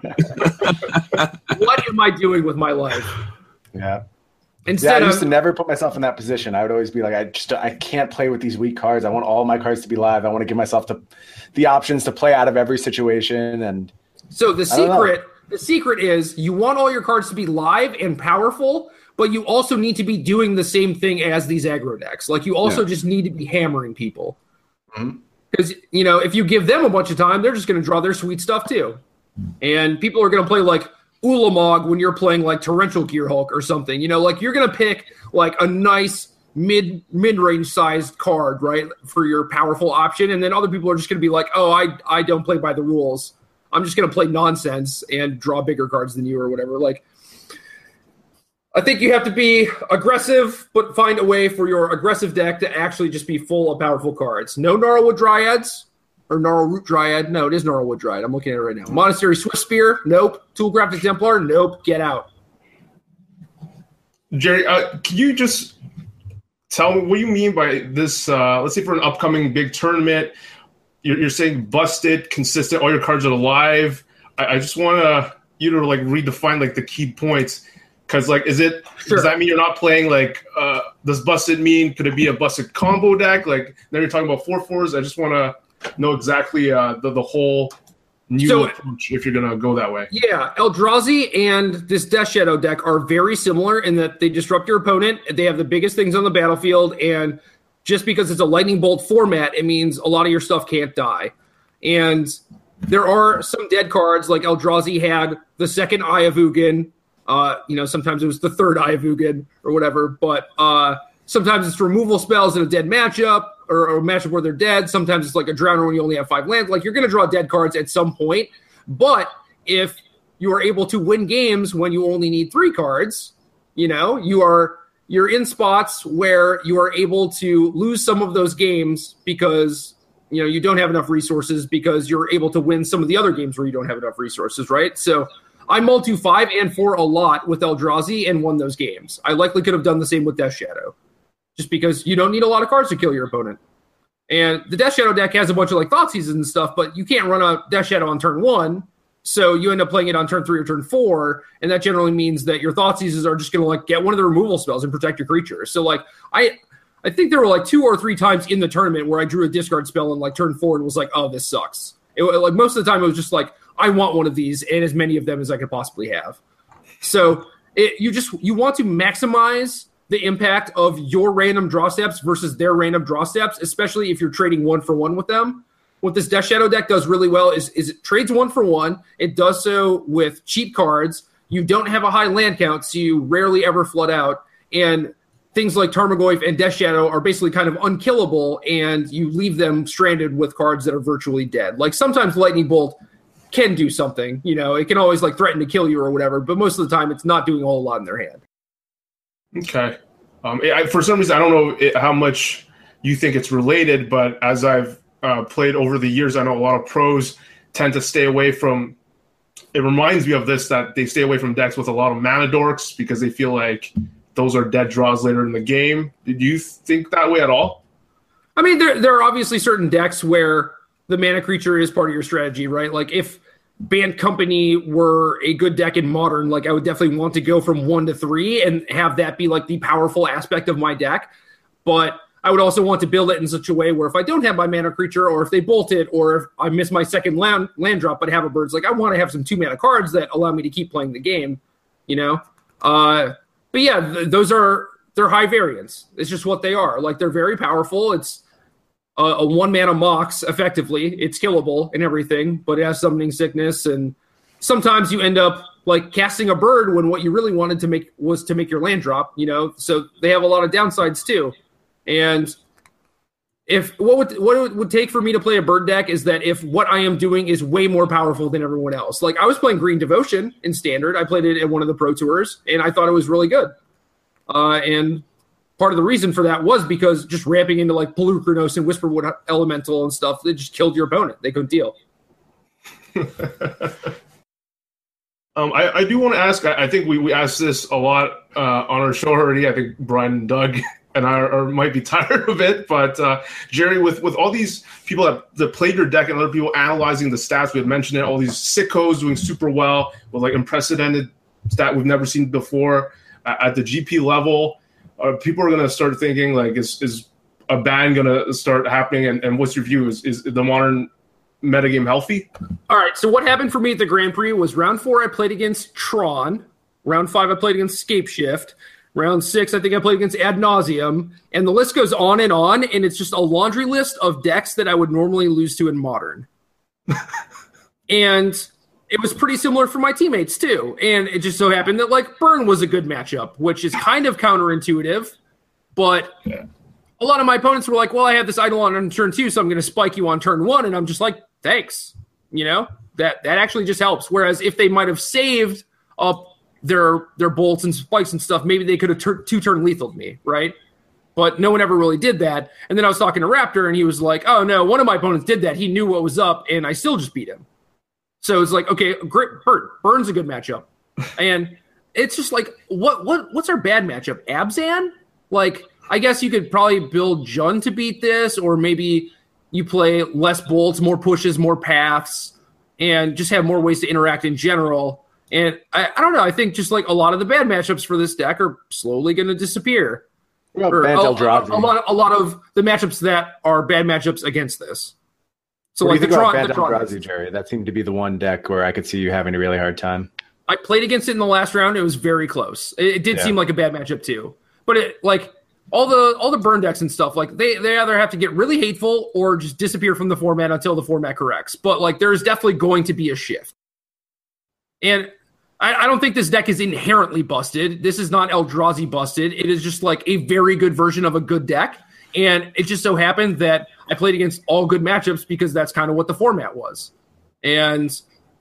what am I doing with my life? Yeah. I used to never put myself in that position. I would always be like, I can't play with these weak cards. I want all my cards to be live. I want to give myself the options to play out of every situation. And so the secret is you want all your cards to be live and powerful, but you also need to be doing the same thing as these aggro decks. Like, you also just need to be hammering people. Because, if you give them a bunch of time, they're just going to draw their sweet stuff too. And people are going to play like Ulamog when you're playing like Torrential Gearhulk or something. Like, you're going to pick like a nice mid-range sized card, right, for your powerful option. And then other people are just going to be like, oh, I don't play by the rules. I'm just going to play nonsense and draw bigger cards than you or whatever. Like, I think you have to be aggressive, but find a way for your aggressive deck to actually just be full of powerful cards. No Gnarlwood Dryads or Gnarlroot Dryad. No, it is Gnarlwood Dryad. I'm looking at it right now. Monastery Swiftspear. Nope. Toolcraft Exemplar. Nope. Get out. Jerry, can you just tell me what you mean by this? Let's say for an upcoming big tournament, you're saying busted, consistent, all your cards are alive. I just want you to like redefine like the key points. Because, like, does that mean you're not playing, like, does busted mean, could it be a busted combo deck? Like, now you're talking about 4/4s. I just want to know exactly the whole new approach if you're going to go that way. Yeah, Eldrazi and this Death Shadow deck are very similar in that they disrupt your opponent. They have the biggest things on the battlefield, and just because it's a lightning bolt format, it means a lot of your stuff can't die. And there are some dead cards, like Eldrazi had the second Eye of Ugin. Sometimes it was the third Eye of Ugin or whatever, but sometimes it's removal spells in a dead matchup or a matchup where they're dead. Sometimes it's like a Drowner when you only have 5 lands. Like, you're going to draw dead cards at some point, but if you are able to win games when you only need 3 cards, you're in spots where you are able to lose some of those games because you don't have enough resources, because you're able to win some of the other games where you don't have enough resources, right? So I multi 5 and 4 a lot with Eldrazi and won those games. I likely could have done the same with Death Shadow, just because you don't need a lot of cards to kill your opponent. And the Death Shadow deck has a bunch of like Thoughtseizes and stuff, but you can't run a Death Shadow on turn 1, so you end up playing it on turn 3 or turn 4, and that generally means that your Thoughtseizes are just going to like get one of the removal spells and protect your creature. So like I think there were like 2 or 3 times in the tournament where I drew a discard spell on like turn 4 and was like, oh, this sucks. Like most of the time it was just like, I want one of these and as many of them as I could possibly have. So you want to maximize the impact of your random draw steps versus their random draw steps, especially if you're trading 1-for-1 with them. What this Death Shadow deck does really well is it trades 1-for-1. It does so with cheap cards. You don't have a high land count, so you rarely ever flood out. And things like Tarmogoyf and Death Shadow are basically kind of unkillable, and you leave them stranded with cards that are virtually dead. Like, sometimes Lightning Bolt can do something, it can always like threaten to kill you or whatever, but most of the time it's not doing a whole lot in their hand. Okay. For some reason, I don't know how much you think it's related, but as I've played over the years, I know a lot of pros tend to stay away from, it reminds me of this, that they stay away from decks with a lot of mana dorks because they feel like those are dead draws later in the game. Did you think that way at all? I mean, there are obviously certain decks where the mana creature is part of your strategy, right? Like, if Band Company were a good deck in Modern, like I would definitely want to go from 1 to 3 and have that be like the powerful aspect of my deck. But I would also want to build it in such a way where if I don't have my mana creature, or if they bolt it, or if I miss my second land drop but have a birds, like I want to have some 2 mana cards that allow me to keep playing the game, you know? But yeah, they're high variance. It's just what they are. Like they're very powerful. It's a 1 mana Mox, effectively. It's killable and everything, but it has summoning sickness, and sometimes you end up like casting a bird when what you really wanted to make was to make your land drop, you know? So they have a lot of downsides too. And if what it would take for me to play a bird deck is that if what I am doing is way more powerful than everyone else. Like I was playing Green Devotion in Standard. I played it at one of the Pro Tours, and I thought it was really good. And part of the reason for that was because just ramping into like Blue Chronos and Whisperwood Elemental and stuff, that just killed your opponent. They couldn't deal. I do want to ask, I think we asked this a lot on our show already. I think Brian and Doug and I might be tired of it, but Jerry, with all these people that played your deck and other people analyzing the stats, we had mentioned it, all these sickos doing super well with like unprecedented stat we've never seen before at the GP level. People are going to start thinking like, is a ban going to start happening? And what's your view? Is the Modern metagame healthy? All right, so what happened for me at the Grand Prix was round 4, I played against Tron. Round 5, I played against Scapeshift. Round 6, I think I played against Ad Nauseam. And the list goes on, and it's just a laundry list of decks that I would normally lose to in Modern. And it was pretty similar for my teammates, too. And it just so happened that, like, Burn was a good matchup, which is kind of counterintuitive. But a lot of my opponents were like, well, I have this Eidolon on turn 2, so I'm going to spike you on turn 1. And I'm just like, thanks. You know, that actually just helps. Whereas if they might have saved up their bolts and spikes and stuff, maybe they could have 2-turn lethaled me, right? But no one ever really did that. And then I was talking to Raptor, and he was like, oh, no, one of my opponents did that. He knew what was up, and I still just beat him. So it's like, okay, great. Burn's a good matchup. And it's just like, what's our bad matchup? Abzan? Like, I guess you could probably build Jund to beat this, or maybe you play less bolts, more pushes, more paths, and just have more ways to interact in general. And I don't know. I think just like a lot of the bad matchups for this deck are slowly going to disappear. Well, a lot of the matchups that are bad matchups against this. So what like do you think about the Tron, Eldrazi, Jerry? That seemed to be the one deck where I could see you having a really hard time. I played against it in the last round. It was very close. It did seem like a bad matchup too. But it like all the burn decks and stuff, like they either have to get really hateful or just disappear from the format until the format corrects. But like there's definitely going to be a shift. And I don't think this deck is inherently busted. This is not Eldrazi busted. It is just like a very good version of a good deck. And it just so happened that I played against all good matchups because that's kind of what the format was. And,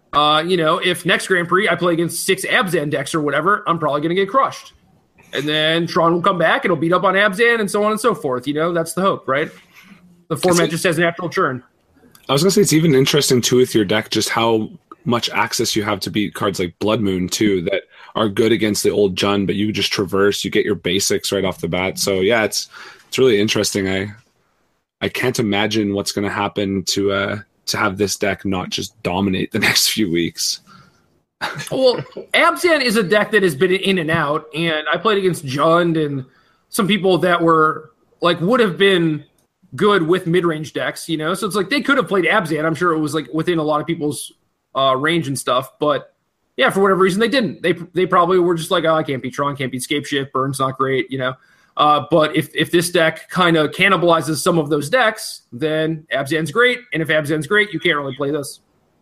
if next Grand Prix I play against 6 Abzan decks or whatever, I'm probably going to get crushed. And then Tron will come back, it'll beat up on Abzan and so on and so forth. You know, that's the hope, right? The format just has a natural churn. I was going to say, it's even interesting, too, with your deck, just how much access you have to beat cards like Blood Moon, too, that are good against the old Jund, but you just traverse, you get your basics right off the bat. So, yeah, it's really interesting. I can't imagine what's going to happen to have this deck not just dominate the next few weeks. Well, Abzan is a deck that has been in and out, and I played against Jund and some people that were like would have been good with mid-range decks, you know. So it's like they could have played Abzan. I'm sure it was like within a lot of people's range and stuff, but yeah, for whatever reason they didn't. They probably were just like, oh, I can't beat Tron, can't beat Scapeshift, Burn's not great, you know. But if this deck kind of cannibalizes some of those decks, then Abzan's great, and if Abzan's great, you can't really play this.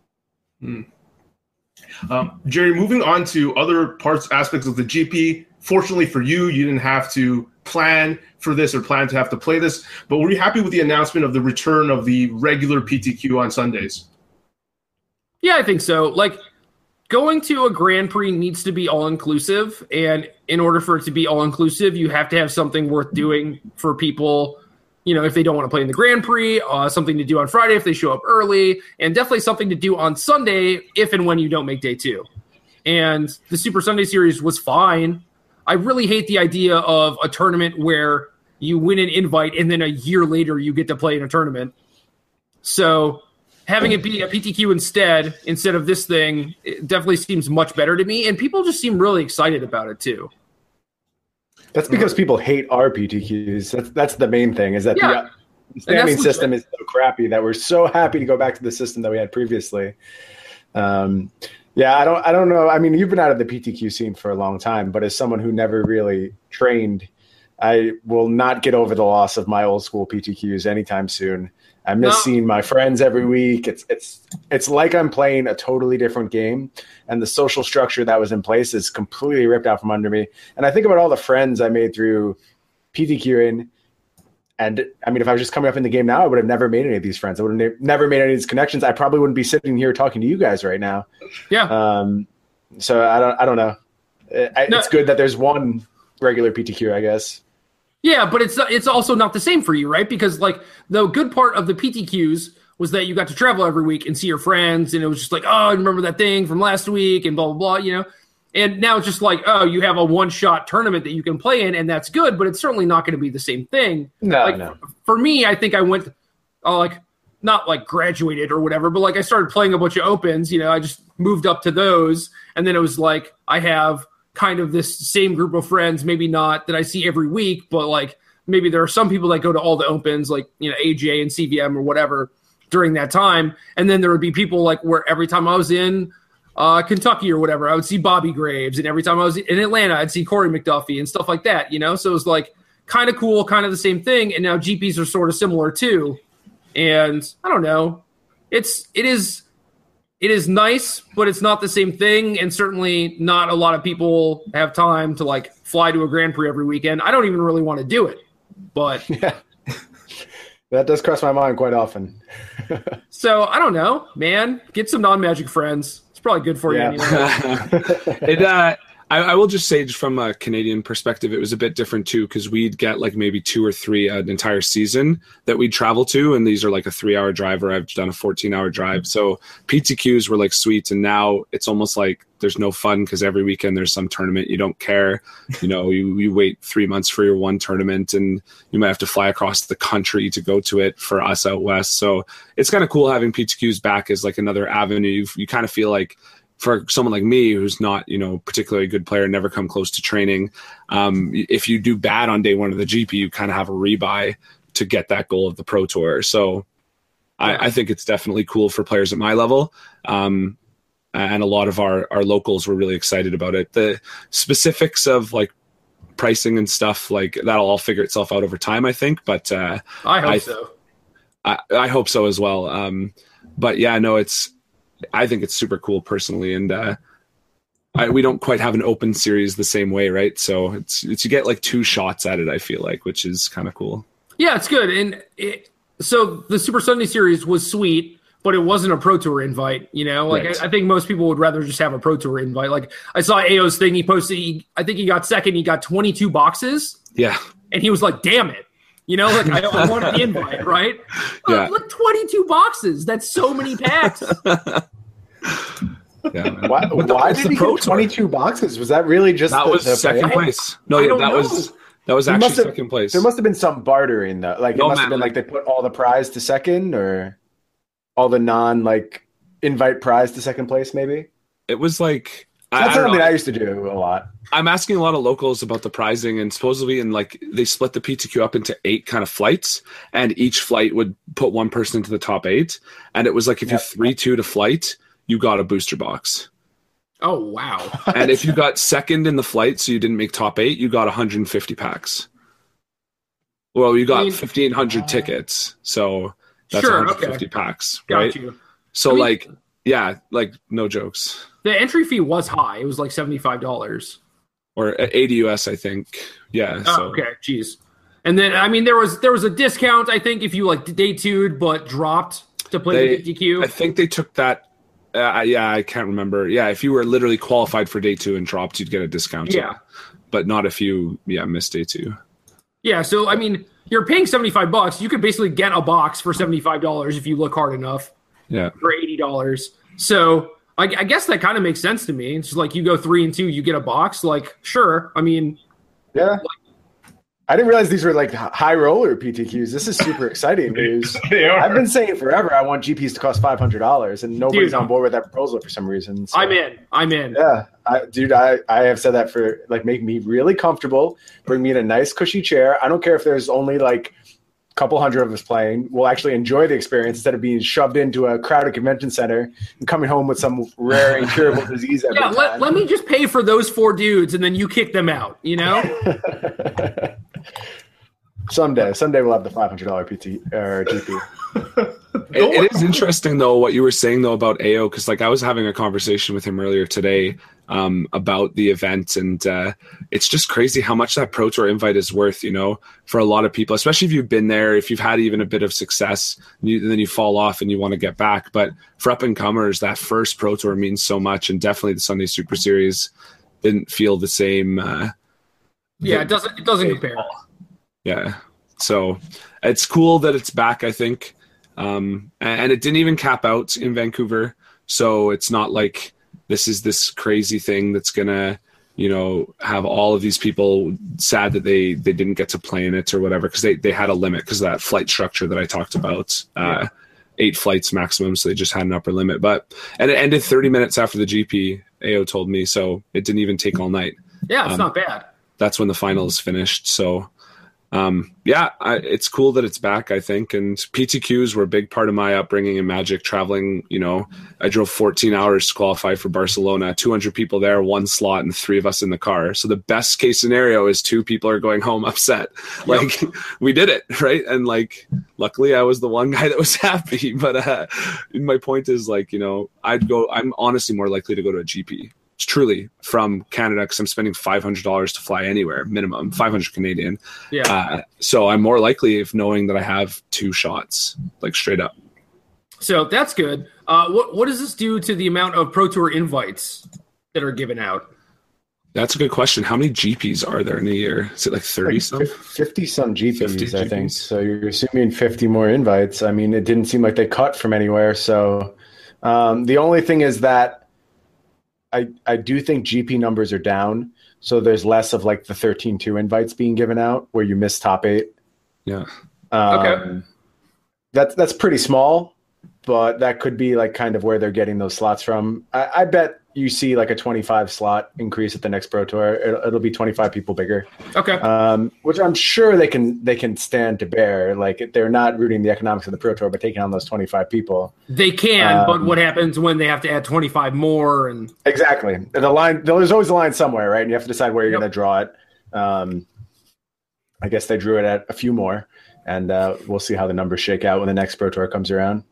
Jerry, moving on to other aspects of the GP. Fortunately for you, you didn't have to plan for this or plan to have to play this, but were you happy with the announcement of the return of the regular PTQ on Sundays? Yeah, I think so. Like, going to a Grand Prix needs to be all-inclusive, and in order for it to be all-inclusive, you have to have something worth doing for people, you know, if they don't want to play in the Grand Prix, something to do on Friday if they show up early, and definitely something to do on Sunday if and when you don't make day 2. And the Super Sunday Series was fine. I really hate the idea of a tournament where you win an invite and then a year later you get to play in a tournament. So having it be a PTQ instead of this thing, it definitely seems much better to me. And people just seem really excited about it too. That's because people hate our PTQs. That's the main thing, is that the standing system is so crappy that we're so happy to go back to the system that we had previously. I don't know. I mean, you've been out of the PTQ scene for a long time, but as someone who never really trained, I will not get over the loss of my old school PTQs anytime soon. I miss seeing my friends every week. It's like I'm playing a totally different game, and the social structure that was in place is completely ripped out from under me. And I think about all the friends I made through PTQing, and I mean, if I was just coming up in the game now, I would have never made any of these friends. I would have never made any of these connections. I probably wouldn't be sitting here talking to you guys right now. Yeah. So I don't know. It's good that there's one regular PTQ, I guess. Yeah, but it's also not the same for you, right? Because like the good part of the PTQs was that you got to travel every week and see your friends, and it was just like, oh, I remember that thing from last week and blah, blah, blah, you know? And now it's just like, oh, you have a one-shot tournament that you can play in, and that's good, but it's certainly not going to be the same thing. No. For me, I think I went, not like graduated or whatever, but like I started playing a bunch of opens, you know, I just moved up to those, and then it was like I have kind of this same group of friends, maybe not that I see every week, but like maybe there are some people that go to all the opens, like, you know, AJ and CVM or whatever during that time. And then there would be people like where every time I was in Kentucky or whatever, I would see Bobby Graves. And every time I was in Atlanta, I'd see Corey McDuffie and stuff like that, you know? So it was like kind of cool, kind of the same thing. And now GPs are sort of similar too. And I don't know. It is nice, but it's not the same thing. And certainly not a lot of people have time to like fly to a Grand Prix every weekend. I don't even really want to do it, but yeah, that does cross my mind quite often. So I don't know, man, get some non-Magic friends. It's probably good for you anyway. I will just say, just from a Canadian perspective, it was a bit different too, because we'd get like maybe 2 or 3 an entire season that we'd travel to, and these are like a 3-hour drive, or I've done a 14-hour drive. So PTQs were like sweet, and now it's almost like there's no fun because every weekend there's some tournament. You don't care, you know. You wait 3 months for your one tournament, and you might have to fly across the country to go to it for us out west. So it's kind of cool having PTQs back as like another avenue. You kind of feel like, for someone like me who's not, you know, particularly a good player, never come close to training, if you do bad on day one of the GP, you kind of have a rebuy to get that goal of the Pro Tour. So I think it's definitely cool for players at my level. And a lot of our locals were really excited about it. The specifics of like pricing and stuff, like that'll all figure itself out over time, I think. But I hope so. I hope so as well. But yeah, no, I think it's super cool personally, and we don't quite have an open series the same way, right? So it's you get like 2 shots at it, I feel like, which is kind of cool. Yeah, it's good. And so the Super Sunday series was sweet, but it wasn't a Pro Tour invite, you know? Like right. I think most people would rather just have a Pro Tour invite. Like I saw AO's thing, he posted, I think he got second, he got 22 boxes. Yeah. And he was like, damn it. You know, like I wanted the invite, right? Yeah. Like 22 boxes. That's so many packs. Yeah. Why did he get 22 boxes? Was that really just that was second place? No, that was actually second place. There must have been some bartering though. Like it must have been like they put all the prize to second, or all the non like invite prize to second place. Maybe it was like. That's something I used to do a lot. I'm asking a lot of locals about the prizing, and supposedly they split the PTQ up into 8 kind of flights, and each flight would put one person into the top 8. And it was like if you 3-2 to flight, you got a booster box. Oh, wow. And if you got second in the flight, so you didn't make top 8, you got 150 packs. Well, you got 1,500 tickets, so that's 150 packs, right? Got you. So no jokes. The entry fee was high. It was like $75. Or 80 US, I think. Yeah. Oh, okay. Jeez. And then, I mean, there was a discount, I think, if you like day 2'd but dropped to play the PTQ. I think they took that. I can't remember. Yeah, if you were literally qualified for day 2 and dropped, you'd get a discount. Yeah. But not if you, missed day 2. Yeah. So, I mean, you're paying $75. You could basically get a box for $75 if you look hard enough. Yeah. For $80. So, I guess that kind of makes sense to me. It's just like you go 3 and 2, you get a box. Like, sure. I mean, yeah. I didn't realize these were like high roller PTQs. This is super exciting news. They are. I've been saying forever I want GPs to cost $500, and nobody's on board with that proposal for some reason. So, I'm in. Yeah, I have said that for like make me really comfortable, bring me in a nice cushy chair. I don't care if there's only like a couple hundred of us playing. We'll actually enjoy the experience instead of being shoved into a crowded convention center and coming home with some rare incurable disease every time. Let me just pay for those 4 dudes, and then you kick them out, you know? Someday we'll have the $500 PT or GP. It is interesting though what you were saying though about AO, because like I was having a conversation with him earlier today about the event, and it's just crazy how much that Pro Tour invite is worth, you know, for a lot of people, especially if you've been there, if you've had even a bit of success, and then you fall off and you want to get back. But for up and comers, that first Pro Tour means so much, and definitely the Sunday Super Series didn't feel the same. It doesn't compare. Yeah, so it's cool that it's back, I think. And it didn't even cap out in Vancouver, so it's not like this is this crazy thing that's gonna, you know, have all of these people sad that they didn't get to play in it or whatever, because they had a limit because of that flight structure that I talked about. 8 flights maximum, so they just had an upper limit. And it ended 30 minutes after the GP, AO told me, so it didn't even take all night. Yeah, it's not bad. That's when the finals finished, so... it's cool that it's back, I think. And PTQs were a big part of my upbringing in Magic, traveling, you know, I drove 14 hours to qualify for Barcelona, 200 people there, 1 slot, and 3 of us in the car. So the best case scenario is 2 people are going home upset. Like, we did it, right? And like, luckily I was the one guy that was happy. But my point is, like, you know, I'm honestly more likely to go to a GP. Truly, from Canada, because I'm spending $500 to fly anywhere, minimum 500 Canadian. So I'm more likely if knowing that I have 2 shots, like straight up. So that's good. What does this do to the amount of Pro Tour invites that are given out? That's a good question. How many GPs are there in a year? Is it like 30 some? 50 some GPs, I think. So you're assuming 50 more invites. I mean, it didn't seem like they cut from anywhere. So the only thing is that I do think GP numbers are down, so there's less of like the 13-2 invites being given out where you miss top 8. Yeah. Okay. That's pretty small, but that could be like kind of where they're getting those slots from. I bet you see like a 25 slot increase at the next Pro Tour. It'll be 25 people bigger. Okay. Which I'm sure they can stand to bear. Like, they're not rooting the economics of the Pro Tour by taking on those 25 people. They can, but what happens when they have to add 25 more? And exactly. There's always a line somewhere, right? And you have to decide where you're going to draw it. I guess they drew it at a few more, and we'll see how the numbers shake out when the next Pro Tour comes around.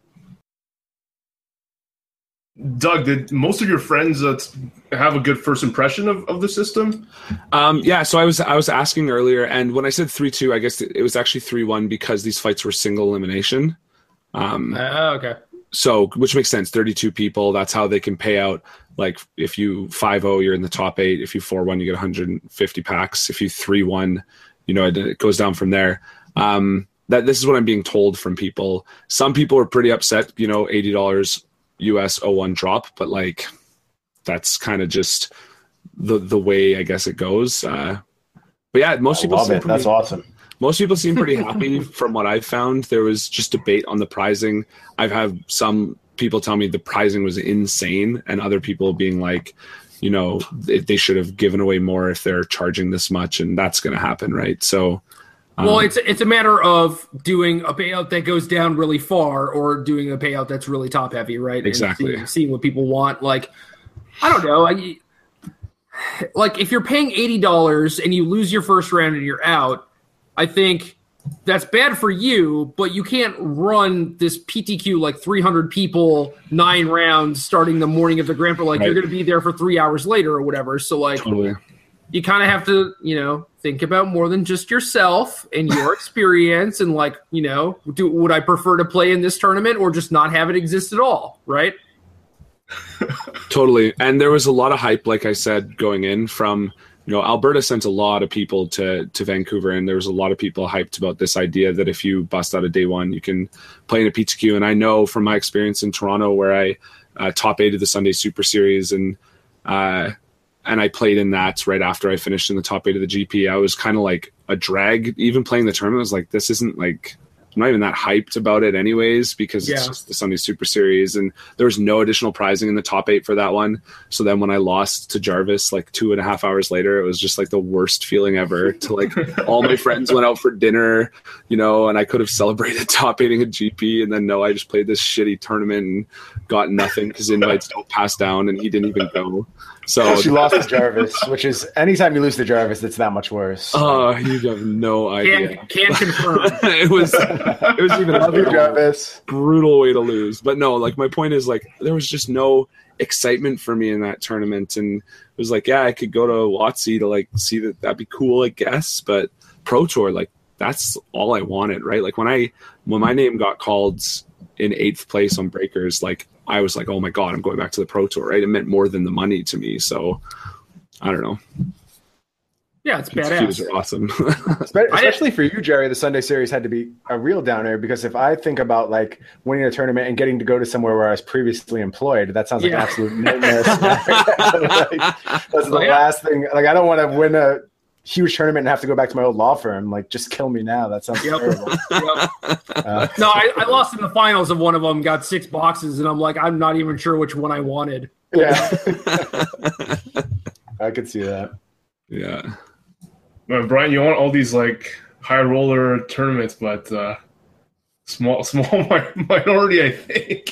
Doug, did most of your friends have a good first impression of the system? So I was asking earlier, and when I said 3-2, I guess it was actually 3-1 because these fights were single elimination. Okay. So, which makes sense. 32 people. That's how they can pay out. Like, if you 5-0, you're in the top 8. If you 4-1, you get 150 packs. If you 3-1, you know, it goes down from there. This is what I'm being told from people. Some people are pretty upset. You know, $80. US 01 drop, but like that's kind of just the way I guess it goes. But yeah, most people love it. That's awesome. Most people seem pretty happy from what I've found. There was just debate on the pricing. I've had some people tell me the pricing was insane, and other people being like, you know, they should have given away more if they're charging this much, and that's going to happen, right? So. Well, it's a matter of doing a payout that goes down really far or doing a payout that's really top heavy, right? Exactly. And seeing what people want. Like, I don't know. Like, if you're paying $80 and you lose your first round and you're out, I think that's bad for you, but you can't run this PTQ like 300 people, 9 rounds starting the morning of the Grand Prix. Like, You're going to be there for 3 hours later or whatever. So, like, totally. You kind of have to, you know, think about more than just yourself and your experience and, like, you know, would I prefer to play in this tournament or just not have it exist at all, right? Totally. And there was a lot of hype, like I said, going in from, you know, Alberta sent a lot of people to Vancouver, and there was a lot of people hyped about this idea that if you bust out of day one, you can play in a PTQ. And I know from my experience in Toronto where I top 8 of the Sunday Super Series, and and I played in that right after I finished in the top 8 of the GP. I was kind of like a drag. Even playing the tournament, I was like, this isn't like, I'm not even that hyped about it anyways, because it's just the Sunday Super Series, and there was no additional prizing in the top 8 for that one. So then when I lost to Jarvis like 2.5 hours later, it was just like the worst feeling ever. To like all my friends went out for dinner, you know, and I could have celebrated top 8ing a GP, and then no, I just played this shitty tournament and got nothing because invites don't pass down, and he didn't even go. So you lost to Jarvis, which is anytime you lose to Jarvis, it's that much worse. Oh, you have no idea. Can confirm. It was even a brutal way to lose. But no, like my point is like there was just no excitement for me in that tournament, and it was like, yeah, I could go to WotC to like see that'd be cool, I guess. But Pro Tour, like that's all I wanted, right? Like when my name got called in 8th place on Breakers, like I was like, oh my God, I'm going back to the Pro Tour, right? It meant more than the money to me. So I don't know. Yeah, it's badass. Are awesome. Especially for you, Jerry, the Sunday Series had to be a real downer, because if I think about like winning a tournament and getting to go to somewhere where I was previously employed, that sounds like an absolute nightmare. That's the last thing. Like I don't want to win a huge tournament and have to go back to my old law firm. Like, just kill me now. That sounds terrible. No, I lost in the finals of one of them, got 6 boxes, and I'm like, I'm not even sure which one I wanted. Yeah. I could see that. Yeah. Brian, you want all these like high roller tournaments, but small minority, I think.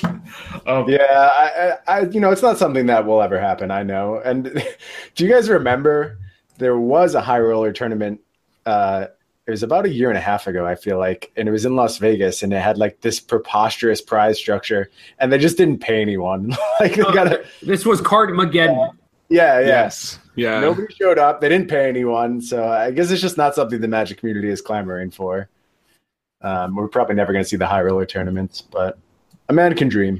I you know, it's not something that will ever happen, I know. And do you guys remember there was a high roller tournament? It was about a year and a half ago, I feel like, and it was in Las Vegas, and it had like this preposterous prize structure, and they just didn't pay anyone. Like this was Cardmageddon. Yeah. Yes. Yeah. Nobody showed up. They didn't pay anyone. So I guess it's just not something the Magic community is clamoring for. We're probably never going to see the high roller tournaments, but a man can dream.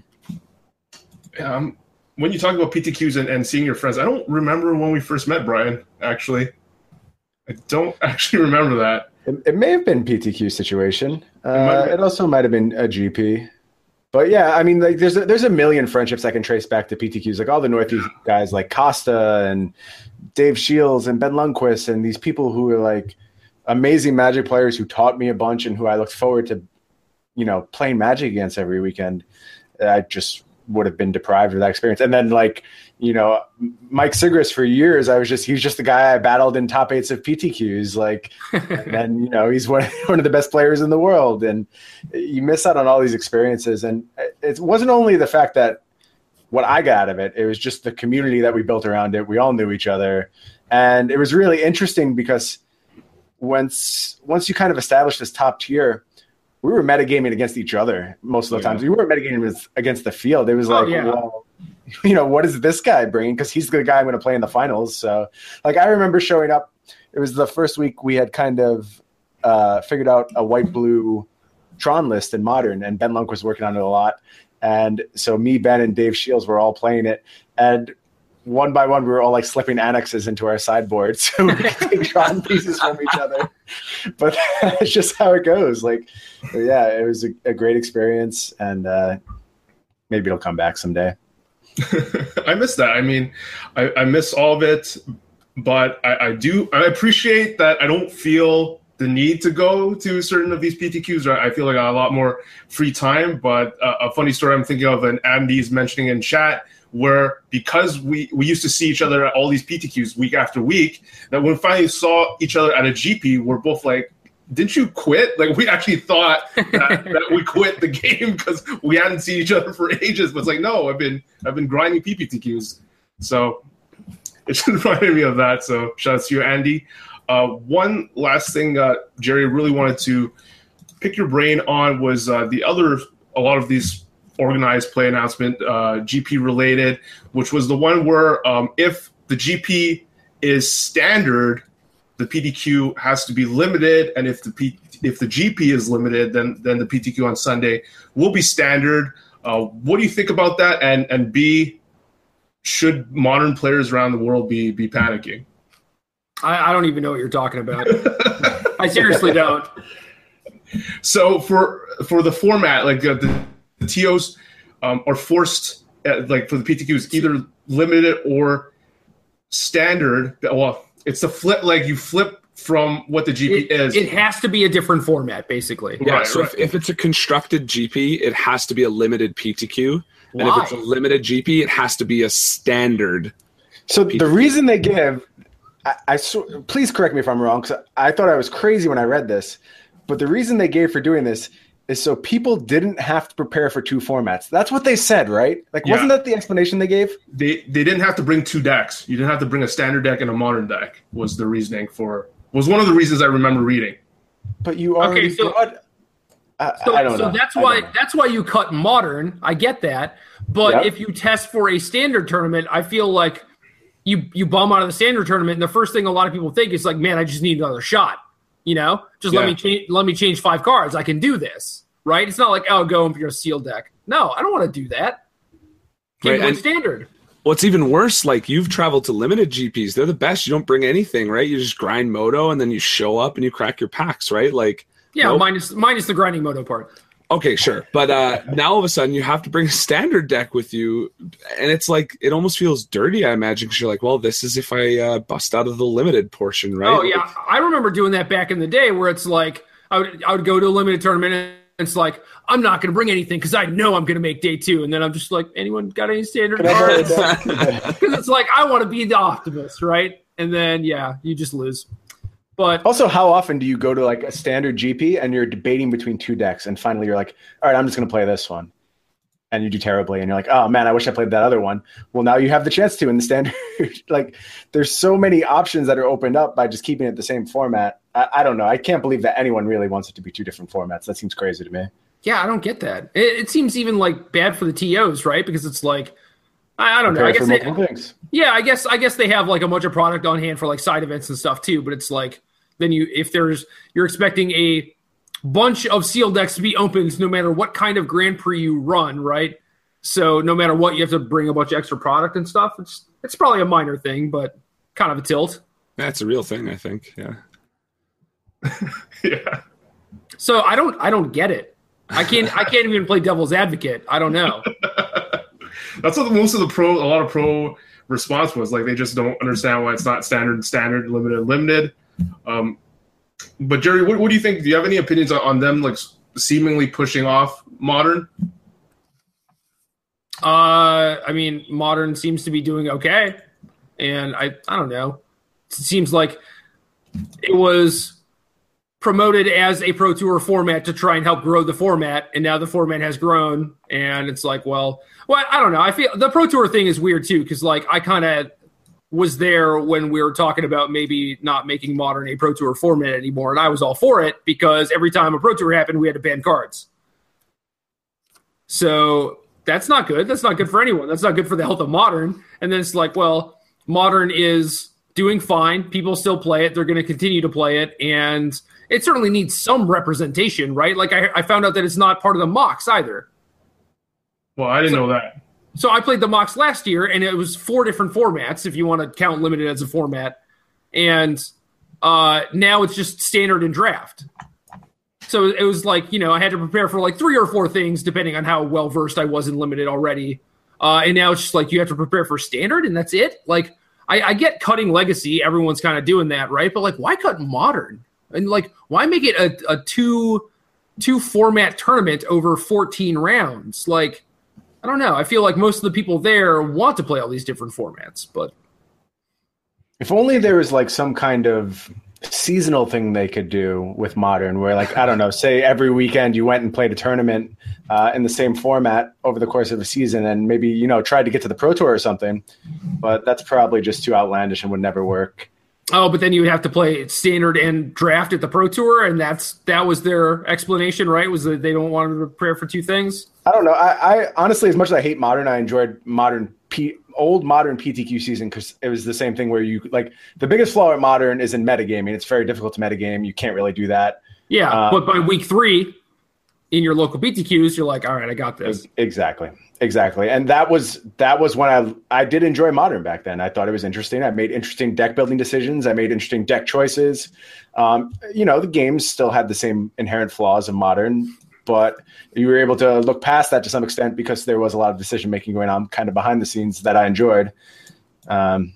When you talk about PTQs and seeing your friends, I don't remember when we first met, Brian, actually. I don't actually remember that. It may have been PTQ situation. It also might have been a GP. But yeah, I mean, like there's a million friendships I can trace back to PTQs, like all the Northeast guys like Costa and Dave Shields and Ben Lundquist and these people who are like amazing Magic players who taught me a bunch and who I looked forward to, you know, playing Magic against every weekend. I just would have been deprived of that experience. And then like, you know, Mike Sigris for years, he was just the guy I battled in top 8s of PTQs. Like, and then, you know, he's one of the best players in the world, and you miss out on all these experiences. And it wasn't only the fact that what I got out of it, it was just the community that we built around it. We all knew each other. And it was really interesting because once you kind of establish this top tier, we were metagaming against each other most of the times. We weren't metagaming against the field. It was like, well, you know, what is this guy bringing? Because he's the guy I'm going to play in the finals. So, like, I remember showing up. It was the first week we had kind of figured out a white-blue Tron list in Modern, and Ben Lunk was working on it a lot. And so me, Ben, and Dave Shields were all playing it. And one by one, we were all, like, slipping annexes into our sideboard so we could take Tron pieces from each other. But that's just how it goes. Like, yeah, it was a great experience, and maybe it'll come back someday. I miss that. I mean, I miss all of it, but I appreciate that I don't feel the need to go to certain of these PTQs. I feel like I got a lot more free time. But a funny story I'm thinking of, and Andy's mentioning in chat, where because we used to see each other at all these PTQs week after week, that when we finally saw each other at a GP, we're both like, didn't you quit? Like, we actually thought that we quit the game because we hadn't seen each other for ages. But it's like, no, I've been grinding PPTQs. So it just reminded me of that. So shout out to you, Andy. One last thing Jerry really wanted to pick your brain on was a lot of these organized play announcement, GP related, which was the one where if the GP is standard, the PTQ has to be limited, and if the GP is limited, then the PTQ on Sunday will be standard. What do you think about that? And B, should modern players around the world be panicking? I don't even know what you're talking about. I seriously don't. So for the format, like the TOs are forced, like for the PTQs, either limited or standard, well, it's the flip, like you flip from what the GP is. It has to be a different format, basically. Yeah, so if it's a constructed GP, it has to be a limited PTQ. Why? And if it's a limited GP, it has to be a standard. So PTQ. The reason they give, please correct me if I'm wrong, because I thought I was crazy when I read this, but the reason they gave for doing this is so people didn't have to prepare for two formats. That's what they said, right? Like, wasn't that the explanation they gave? They didn't have to bring two decks. You didn't have to bring a standard deck and a modern deck. Was the reasoning for? Was one of the reasons I remember reading. But you already got. I don't know. That's why you cut modern. I get that, but if you test for a standard tournament, I feel like you bum out of the standard tournament, and the first thing a lot of people think is like, man, I just need another shot. You know, just let me change 5 cards. I can do this, right? It's not like, oh, go for your seal deck. No, I don't want to do that. Give me standard. What's even worse, like you've traveled to limited GPs. They're the best. You don't bring anything, right? You just grind Moto and then you show up and you crack your packs, right? Like minus the grinding Moto part. Okay, sure. But now all of a sudden you have to bring a standard deck with you. And it's like, it almost feels dirty, I imagine, because you're like, well, this is if I bust out of the limited portion, right? Oh, yeah. I remember doing that back in the day where it's like, I would go to a limited tournament and it's like, I'm not going to bring anything because I know I'm going to make day 2. And then I'm just like, anyone got any standard cards? Because it's like, I want to be the optimist, right? And then, you just lose. But also, how often do you go to like a standard GP and you're debating between 2 decks and finally you're like, all right, I'm just going to play this one. And you do terribly. And you're like, oh man, I wish I played that other one. Well, now you have the chance to in the standard. Like there's so many options that are opened up by just keeping it the same format. I don't know. I can't believe that anyone really wants it to be 2 different formats. That seems crazy to me. Yeah, I don't get that. It seems even like bad for the TOs, right? Because it's like, I don't know. I guess I guess they have like a bunch of product on hand for like side events and stuff too. But it's like, then you're expecting a bunch of seal decks to be opened no matter what kind of Grand Prix you run, right? So no matter what, you have to bring a bunch of extra product and stuff. It's probably a minor thing, but kind of a tilt. That's a real thing, I think. Yeah. Yeah. So I don't get it. I can't even play devil's advocate. I don't know. That's what most of a lot of pro response was. Like they just don't understand why it's not standard, limited. But Jerry, what do you think? Do you have any opinions on them like seemingly pushing off modern? I mean, modern seems to be doing okay, and I don't know. It seems like it was promoted as a Pro Tour format to try and help grow the format, and now the format has grown, and it's like, well, I don't know. I feel the Pro Tour thing is weird too, because like I kind of was there when we were talking about maybe not making modern a Pro Tour format anymore, and I was all for it because every time a Pro Tour happened, we had to ban cards. So that's not good. That's not good for anyone. That's not good for the health of modern. And then it's like, well, modern is doing fine. People still play it. They're going to continue to play it, and it certainly needs some representation, right? Like I found out that it's not part of the mocks either. Well, I didn't know that. So I played the mocks last year, and it was 4 different formats, if you want to count limited as a format. And now it's just standard and draft. So it was like, I had to prepare for like 3 or 4 things, depending on how well-versed I was in limited already. And now it's just like you have to prepare for standard, and that's it? Like, I get cutting legacy. Everyone's kind of doing that, right? But like, why cut modern? And like, why make it a two-format tournament over 14 rounds? Like, I don't know. I feel like most of the people there want to play all these different formats, but if only there was like some kind of seasonal thing they could do with modern, where like, I don't know, say every weekend you went and played a tournament in the same format over the course of a season, and maybe tried to get to the Pro Tour or something. But that's probably just too outlandish and would never work. Oh, but then you would have to play standard and draft at the Pro Tour, and that was their explanation, right? Was that they don't want to prepare for 2 things? I don't know. I honestly, as much as I hate modern, I enjoyed old modern PTQ season because it was the same thing where you like the biggest flaw at modern is in metagaming. It's very difficult to metagame. You can't really do that. Yeah, but by week 3 in your local PTQs, you're like, all right, I got this. Exactly. And that was when I did enjoy modern back then. I thought it was interesting. I made interesting deck building decisions. I made interesting deck choices. The games still had the same inherent flaws of modern, but you were able to look past that to some extent because there was a lot of decision making going on kind of behind the scenes that I enjoyed.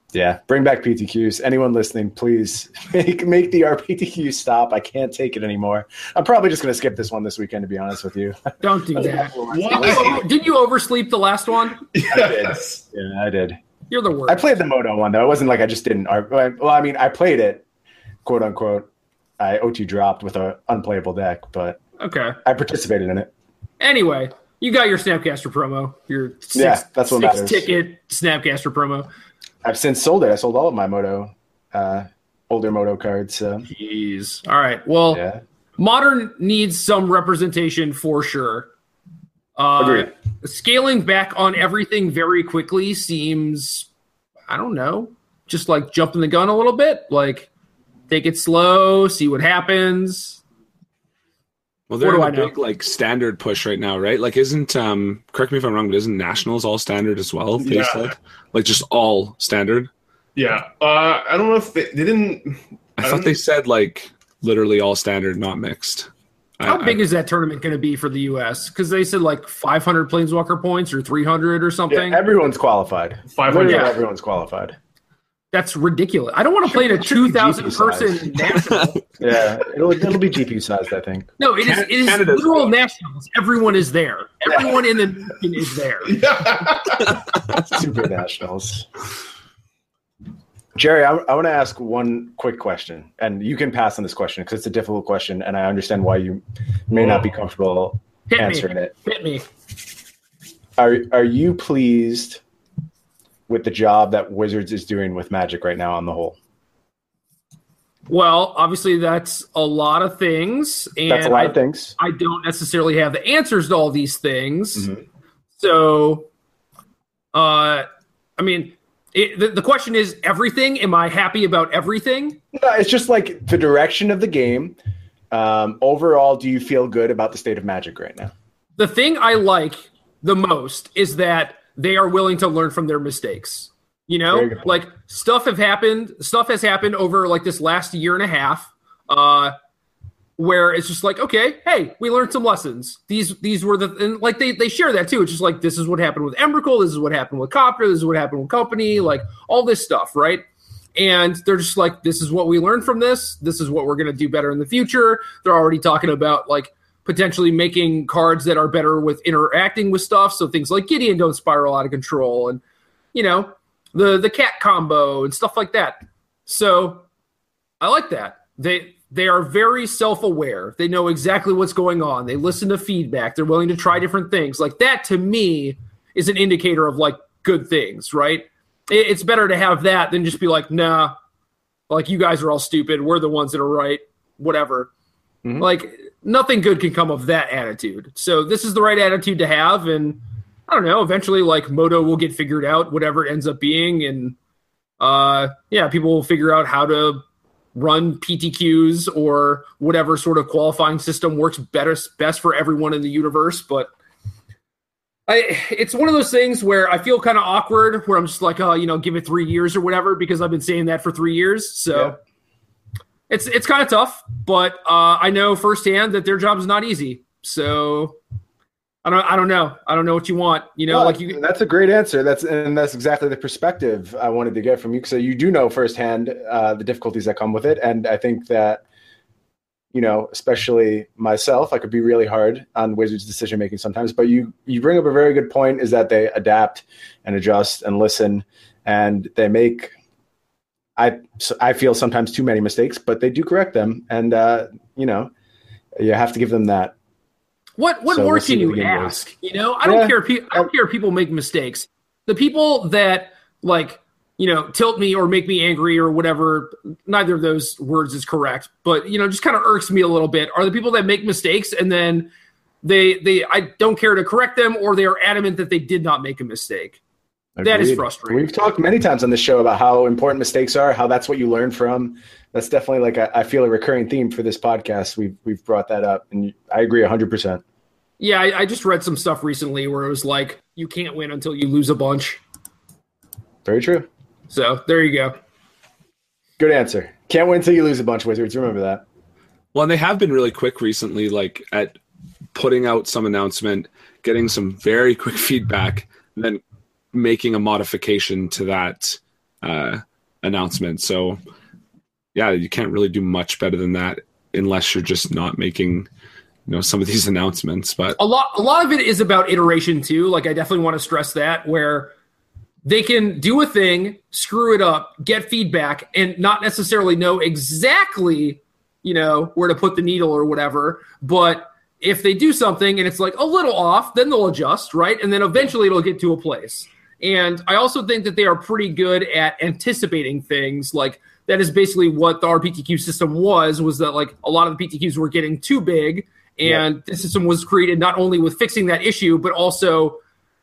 Yeah, bring back PTQs. Anyone listening, please make the RPTQ stop. I can't take it anymore. I'm probably just going to skip this one this weekend, to be honest with you. Don't do that. Did you oversleep the last one? Yes. Yeah, I did. You're the worst. I played the Moto one, though. It wasn't like I just didn't. Well, I mean, I played it, quote unquote. I OT dropped with an unplayable deck, but okay, I participated in it. Anyway, you got your Snapcaster promo. Your that's what matters. Ticket Snapcaster promo. I've since sold it. I sold all of my Moto, older Moto cards. So. Jeez. All right. Well, Modern needs some representation for sure. Agreed. Scaling back on everything very quickly seems, I don't know, just like jumping the gun a little bit. Like, take it slow, see what happens. Well, they're in a big like standard push right now, right? Like, isn't correct me if I'm wrong, but isn't Nationals all standard as well? Yeah. Like just all standard. Yeah. I don't know if they didn't. I thought they said like literally all standard, not mixed. How big is that tournament going to be for the U.S.? Because they said like 500 Planeswalker points or 300 or something. Yeah, everyone's qualified. 500. Yeah. Everyone's qualified. That's ridiculous. I don't want to play in a 2,000 person national. Yeah, it'll be GPU sized, I think. No, it is literal nationals. Everyone is there. Everyone in the nation is there. Super nationals. Jerry, I want to ask one quick question, and you can pass on this question because it's a difficult question, and I understand why you may not be comfortable answering it. Hit me. Are you pleased with the job that Wizards is doing with Magic right now on the whole? Well, obviously that's a lot of things. And that's a lot of things. I don't necessarily have the answers to all these things. Mm-hmm. So, I mean, the question is everything. Am I happy about everything? No, it's just like the direction of the game. Overall, do you feel good about the state of Magic right now? The thing I like the most is that they are willing to learn from their mistakes. You know, like stuff has happened over like this last year and a half, where it's just like, okay, hey, we learned some lessons. These were and like they share that too. It's just like, this is what happened with Emrakul. This is what happened with Copter. This is what happened with Company, like all this stuff. Right. And they're just like, this is what we learned from this. This is what we're going to do better in the future. They're already talking about like potentially making cards that are better with interacting with stuff. So things like Gideon don't spiral out of control, and, you know, the cat combo and stuff like that. So I like that. They are very self-aware. They know exactly what's going on. They listen to feedback. They're willing to try different things. Like that to me is an indicator of like good things, right? It's better to have that than just be like, nah, like you guys are all stupid. We're the ones that are right. Whatever. Mm-hmm. Like nothing good can come of that attitude. So this is the right attitude to have. And I don't know, eventually like Moto will get figured out, whatever it ends up being. And people will figure out how to run PTQs or whatever sort of qualifying system works best for everyone in the universe. But it's one of those things where I feel kind of awkward, where I'm just like, oh, you know, give it 3 years or whatever, because I've been saying that for 3 years. So it's kind of tough, but I know firsthand that their job is not easy. So I don't know. I don't know what you want. You know, well, that's a great answer. That's exactly the perspective I wanted to get from you. So you do know firsthand the difficulties that come with it, and I think that, you know, especially myself, I could be really hard on Wizards' decision making sometimes. But you bring up a very good point: is that they adapt and adjust and listen, and they make. I feel sometimes too many mistakes, but they do correct them, and you know, you have to give them that. What more can you ask? You know, I don't care. I don't care if people make mistakes. The people that like, you know, tilt me or make me angry or whatever, neither of those words is correct, but, you know, just kind of irks me a little bit, are the people that make mistakes and then I don't care to correct them, or they are adamant that they did not make a mistake. Agreed. That is frustrating. We've talked many times on this show about how important mistakes are, how that's what you learn from. That's definitely like I feel a recurring theme for this podcast. We've brought that up, and I agree 100%. Yeah, I just read some stuff recently where it was like, you can't win until you lose a bunch. Very true. So there you go. Good answer. Can't win until you lose a bunch, Wizards. Remember that. Well, and they have been really quick recently, like at putting out some announcement, getting some very quick feedback, and then making a modification to that announcement. So yeah, you can't really do much better than that unless you're just not making, some of these announcements. But a lot of it is about iteration too. Like, I definitely want to stress that, where they can do a thing, screw it up, get feedback, and not necessarily know exactly, where to put the needle or whatever. But if they do something and it's like a little off, then they'll adjust, right? And then eventually it'll get to a place. And I also think that they are pretty good at anticipating things. Like, that is basically what the RPTQ system was that like a lot of the PTQs were getting too big. And the system was created not only with fixing that issue, but also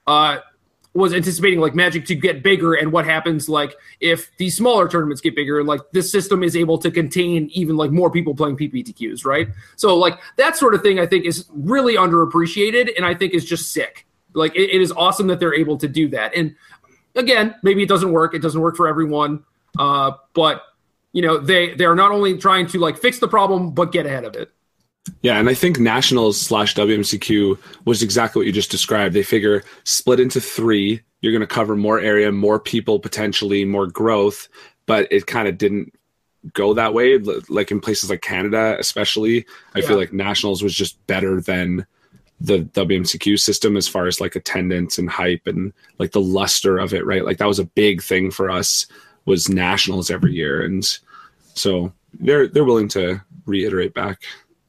was anticipating like Magic to get bigger and what happens like if these smaller tournaments get bigger. Like, this system is able to contain even like more people playing PPTQs, right? So like that sort of thing I think is really underappreciated, and I think is just sick. Like, it is awesome that they're able to do that. And again, maybe it doesn't work. It doesn't work for everyone. But they are not only trying to like fix the problem, but get ahead of it. Yeah, and I think Nationals/WMCQ was exactly what you just described. They figure split into 3, you're going to cover more area, more people, potentially more growth, but it kind of didn't go that way. Like in places like Canada, especially, I feel like Nationals was just better than the WMCQ system as far as like attendance and hype and like the luster of it, right? Like, that was a big thing for us, was Nationals every year. And so they're willing to reiterate back.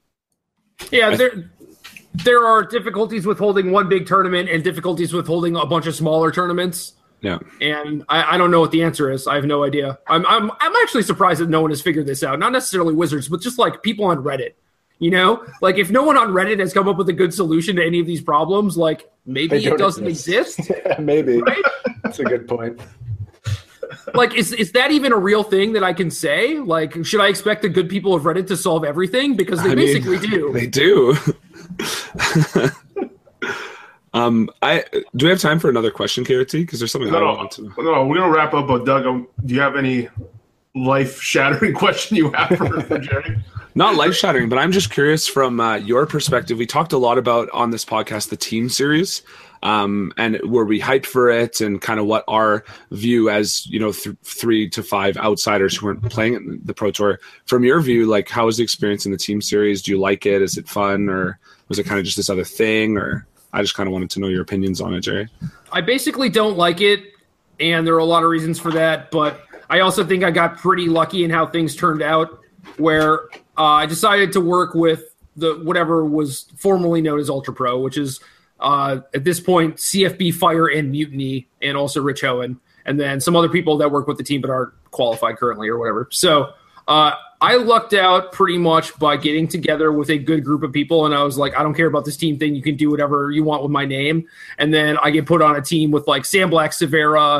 Yeah, there are difficulties with holding one big tournament and difficulties with holding a bunch of smaller tournaments. Yeah, and I don't know what the answer is. I have no idea. I'm actually surprised that no one has figured this out. Not necessarily Wizards, but just like people on Reddit. Like, if no one on Reddit has come up with a good solution to any of these problems, like maybe it doesn't exist. Yeah, maybe. Right? That's a good point. Like, is that even a real thing that I can say? Like, should I expect the good people of Reddit to solve everything? Because they basically do. They do. Do we have time for another question, KRT? Because there's something I want to know. No, we're gonna wrap up. But Doug, do you have any life-shattering question you have for Jerry? Not life-shattering, but I'm just curious from your perspective. We talked a lot about on this podcast the team series. And were we hyped for it, and kind of what our view as 3 to 5 outsiders who weren't playing in the Pro Tour. From your view, like, how was the experience in the team series? Do you like it? Is it fun, or was it kind of just this other thing? Or I just kind of wanted to know your opinions on it, Jerry. I basically don't like it, and there are a lot of reasons for that. But I also think I got pretty lucky in how things turned out, where I decided to work with the whatever was formerly known as Ultra Pro, which is at this point CFB, Fire, and Mutiny, and also Rich Owen, and then some other people that work with the team but aren't qualified currently or whatever. So I lucked out pretty much by getting together with a good group of people, and I was like, I don't care about this team thing. You can do whatever you want with my name. And then I get put on a team with like Sam Black, Severa,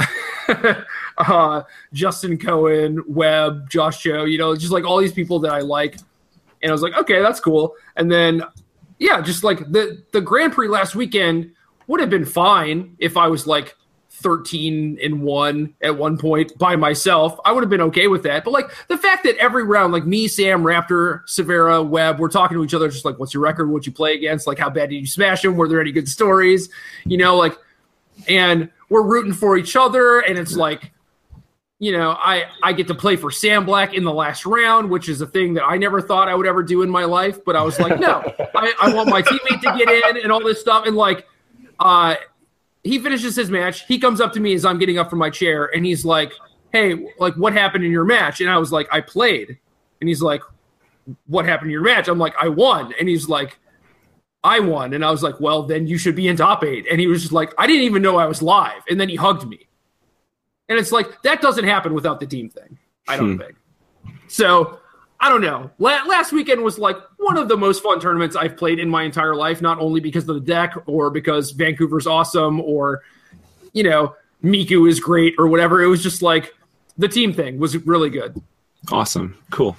Justin Cohen, Webb, Josh Cho, just like all these people that I like. And I was like, okay, that's cool. And then just like the Grand Prix last weekend would have been fine if I was like 13-1 at one point by myself. I would have been okay with that. But like the fact that every round, like me, Sam, Raptor, Severa, Webb, we're talking to each other just like, what's your record? What'd you play against? Like, how bad did you smash them? Were there any good stories? And we're rooting for each other. And it's like, I get to play for Sam Black in the last round, which is a thing that I never thought I would ever do in my life. But I was like, no, I want my teammate to get in and all this stuff. And like, he finishes his match. He comes up to me as I'm getting up from my chair, and he's like, hey, like, what happened in your match? And I was like, I played. And he's like, what happened in your match? I'm like, I won. And he's like, I won. And I was like, well, then you should be in top 8. And he was just like, I didn't even know I was live. And then he hugged me. And it's like, that doesn't happen without the team thing, I don't think. So, I don't know. Last weekend was like one of the most fun tournaments I've played in my entire life, not only because of the deck or because Vancouver's awesome or, Miku is great or whatever. It was just like the team thing was really good. Awesome. Cool.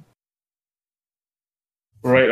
Right.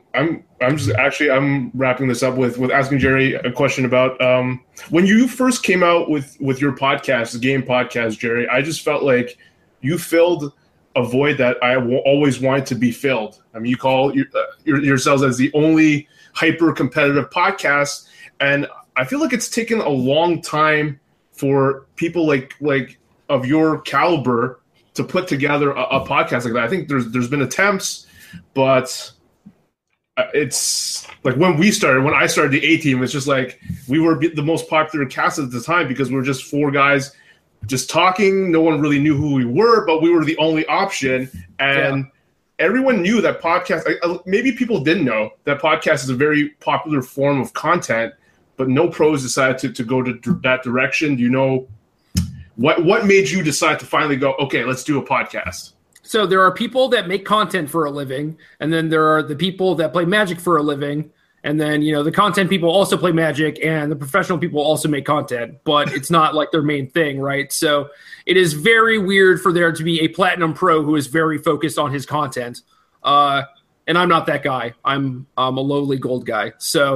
I'm wrapping this up with asking Jerry a question about when you first came out with your podcast, the game podcast, Jerry. I just felt like you filled a void that I always wanted to be filled. I mean, you call yourselves as the only hyper competitive podcast, and I feel like it's taken a long time for people like of your caliber to put together a podcast like that. I think there's been attempts, but it's like when I started the A-Team, it's just like we were the most popular cast at the time because we were just four guys just talking. No one really knew who we were, but we were the only option. And everyone knew that podcast, maybe people didn't know that podcast is a very popular form of content, but no pros decided to go to that direction. Do you know what made you decide to finally go, okay, let's do a podcast? So there are people that make content for a living, and then there are the people that play Magic for a living, and then, the content people also play Magic, and the professional people also make content, but it's not like their main thing, right? So it is very weird for there to be a platinum pro who is very focused on his content. And I'm not that guy. I'm a lowly gold guy. So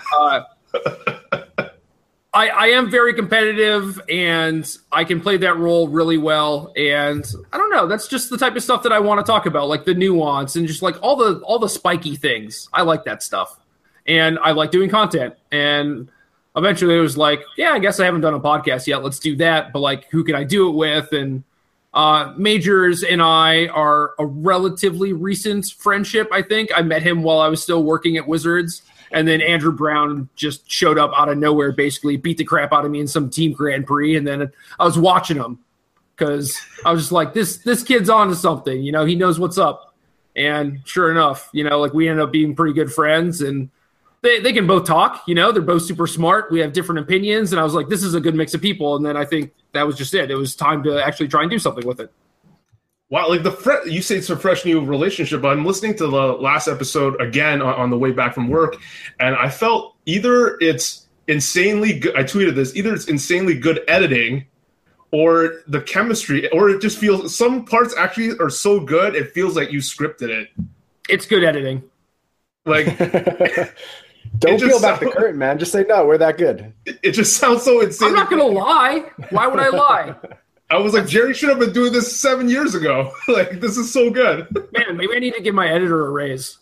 I am very competitive, and I can play that role really well. And I don't know, that's just the type of stuff that I want to talk about, like the nuance and just like all the spiky things. I like that stuff, and I like doing content. And eventually it was like, yeah, I guess I haven't done a podcast yet. Let's do that. But like, who can I do it with? And Majors and I are a relatively recent friendship. I think I met him while I was still working at Wizards. And then Andrew Brown just showed up out of nowhere, basically beat the crap out of me in some team Grand Prix. And then I was watching him because I was just like, this kid's on to something. He knows what's up. And sure enough, like we ended up being pretty good friends. And they can both talk. They're both super smart. We have different opinions. And I was like, this is a good mix of people. And then I think that was just it. It was time to actually try and do something with it. Wow, like you say it's a fresh new relationship. I'm listening to the last episode again on the way back from work, and I felt either it's insanely good. I tweeted this: either it's insanely good editing, or the chemistry, or it just feels some parts actually are so good it feels like you scripted it. It's good editing. Like, don't peel back the curtain, man. Just say no. We're that good. It just sounds so insane. I'm not gonna lie. Why would I lie? I was like, Jerry should have been doing this 7 years ago. Like, this is so good. Man, maybe I need to give my editor a raise.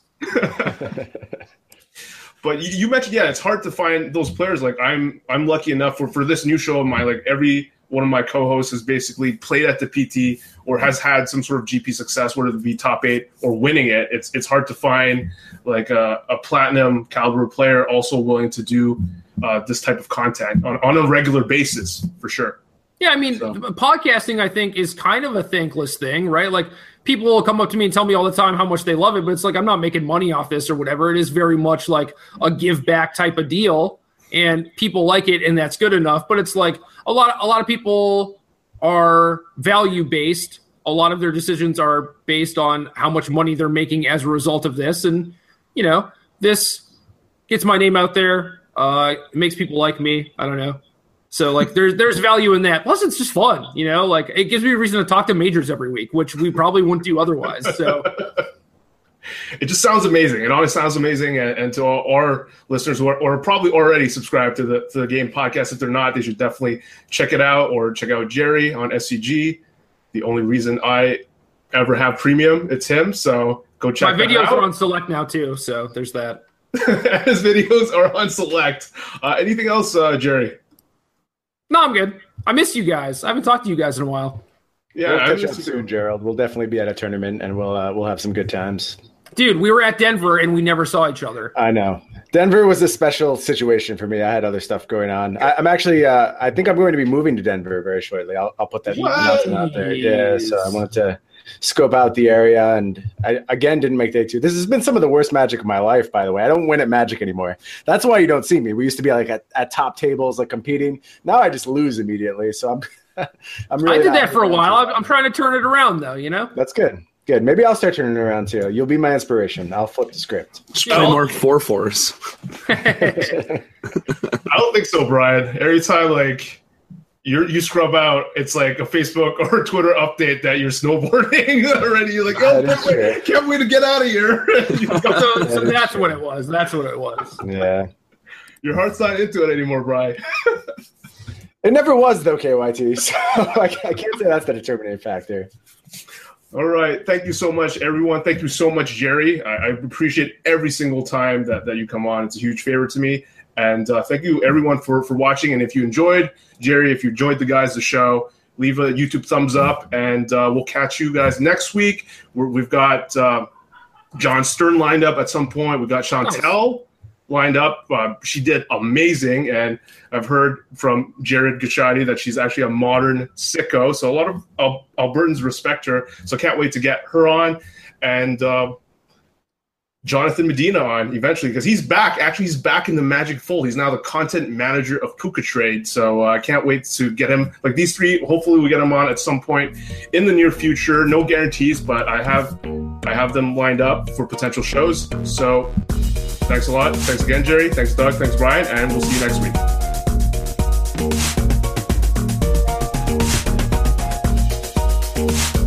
But you mentioned, it's hard to find those players. Like, I'm lucky enough for this new show of mine, like every one of my co-hosts has basically played at the PT or has had some sort of GP success, whether it be top 8 or winning it. It's hard to find like a platinum caliber player also willing to do this type of content on a regular basis, for sure. Yeah, I mean, podcasting, I think, is kind of a thankless thing, right? Like, people will come up to me and tell me all the time how much they love it, but it's like, I'm not making money off this or whatever. It is very much like a give back type of deal, and people like it, and that's good enough. But it's like a lot of people are value based. A lot of their decisions are based on how much money they're making as a result of this, and this gets my name out there. It makes people like me. I don't know. So, like, there's value in that. Plus, it's just fun, Like, it gives me a reason to talk to Majors every week, which we probably wouldn't do otherwise. So, it just sounds amazing. It always sounds amazing. And to all our listeners who are probably already subscribed to the Game Podcast, if they're not, they should definitely check it out or check out Jerry on SCG. The only reason I ever have premium, it's him. So go check. My videos are on Select now too. So there's that. His videos are on Select. Anything else, Jerry? No, I'm good. I miss you guys. I haven't talked to you guys in a while. Yeah, we'll catch up soon, Gerald. We'll definitely be at a tournament, and we'll have some good times. Dude, we were at Denver, and we never saw each other. I know. Denver was a special situation for me. I had other stuff going on. I'm actually, I think I'm going to be moving to Denver very shortly. I'll put that announcement out there. Yeah, so I wanted to scope out the area, and I, again, didn't make day 2. This has been some of the worst Magic of my life, by the way. I don't win at Magic anymore. That's why you don't see me. We used to be like at top tables, like competing. Now I just lose immediately, so I'm really I did that for a while. I'm trying to turn it around, though, That's good. Good. Maybe I'll start turning it around, too. You'll be my inspiration. I'll flip the script. Just play more 4/4s. I don't think so, Brian. Every time, like, you scrub out, it's like a Facebook or a Twitter update that you're snowboarding already. You're like, can't wait to get out of here. So that's what it was. That's what it was. Yeah. Your heart's not into it anymore, Brian. It never was, though, KYT. So I can't say that's the determining factor. All right. Thank you so much, everyone. Thank you so much, Jerry. I appreciate every single time that you come on. It's a huge favor to me. And thank you, everyone, for watching. And if you enjoyed, Jerry, if you enjoyed the show, leave a YouTube thumbs up, and we'll catch you guys next week. We've got John Stern lined up at some point. We've got Chantel lined up. She did amazing, and I've heard from Jared Gachadi that she's actually a modern sicko. So a lot of Albertans respect her. So can't wait to get her on, and Jonathan Medina on eventually, because he's back. Actually, he's back in the Magic fold. He's now the content manager of Kuka Trade. So I can't wait to get him. Like these three, hopefully we get them on at some point in the near future. No guarantees, but I have them lined up for potential shows. So thanks a lot. Thanks again, Jerry. Thanks, Doug. Thanks, Brian. And we'll see you next week.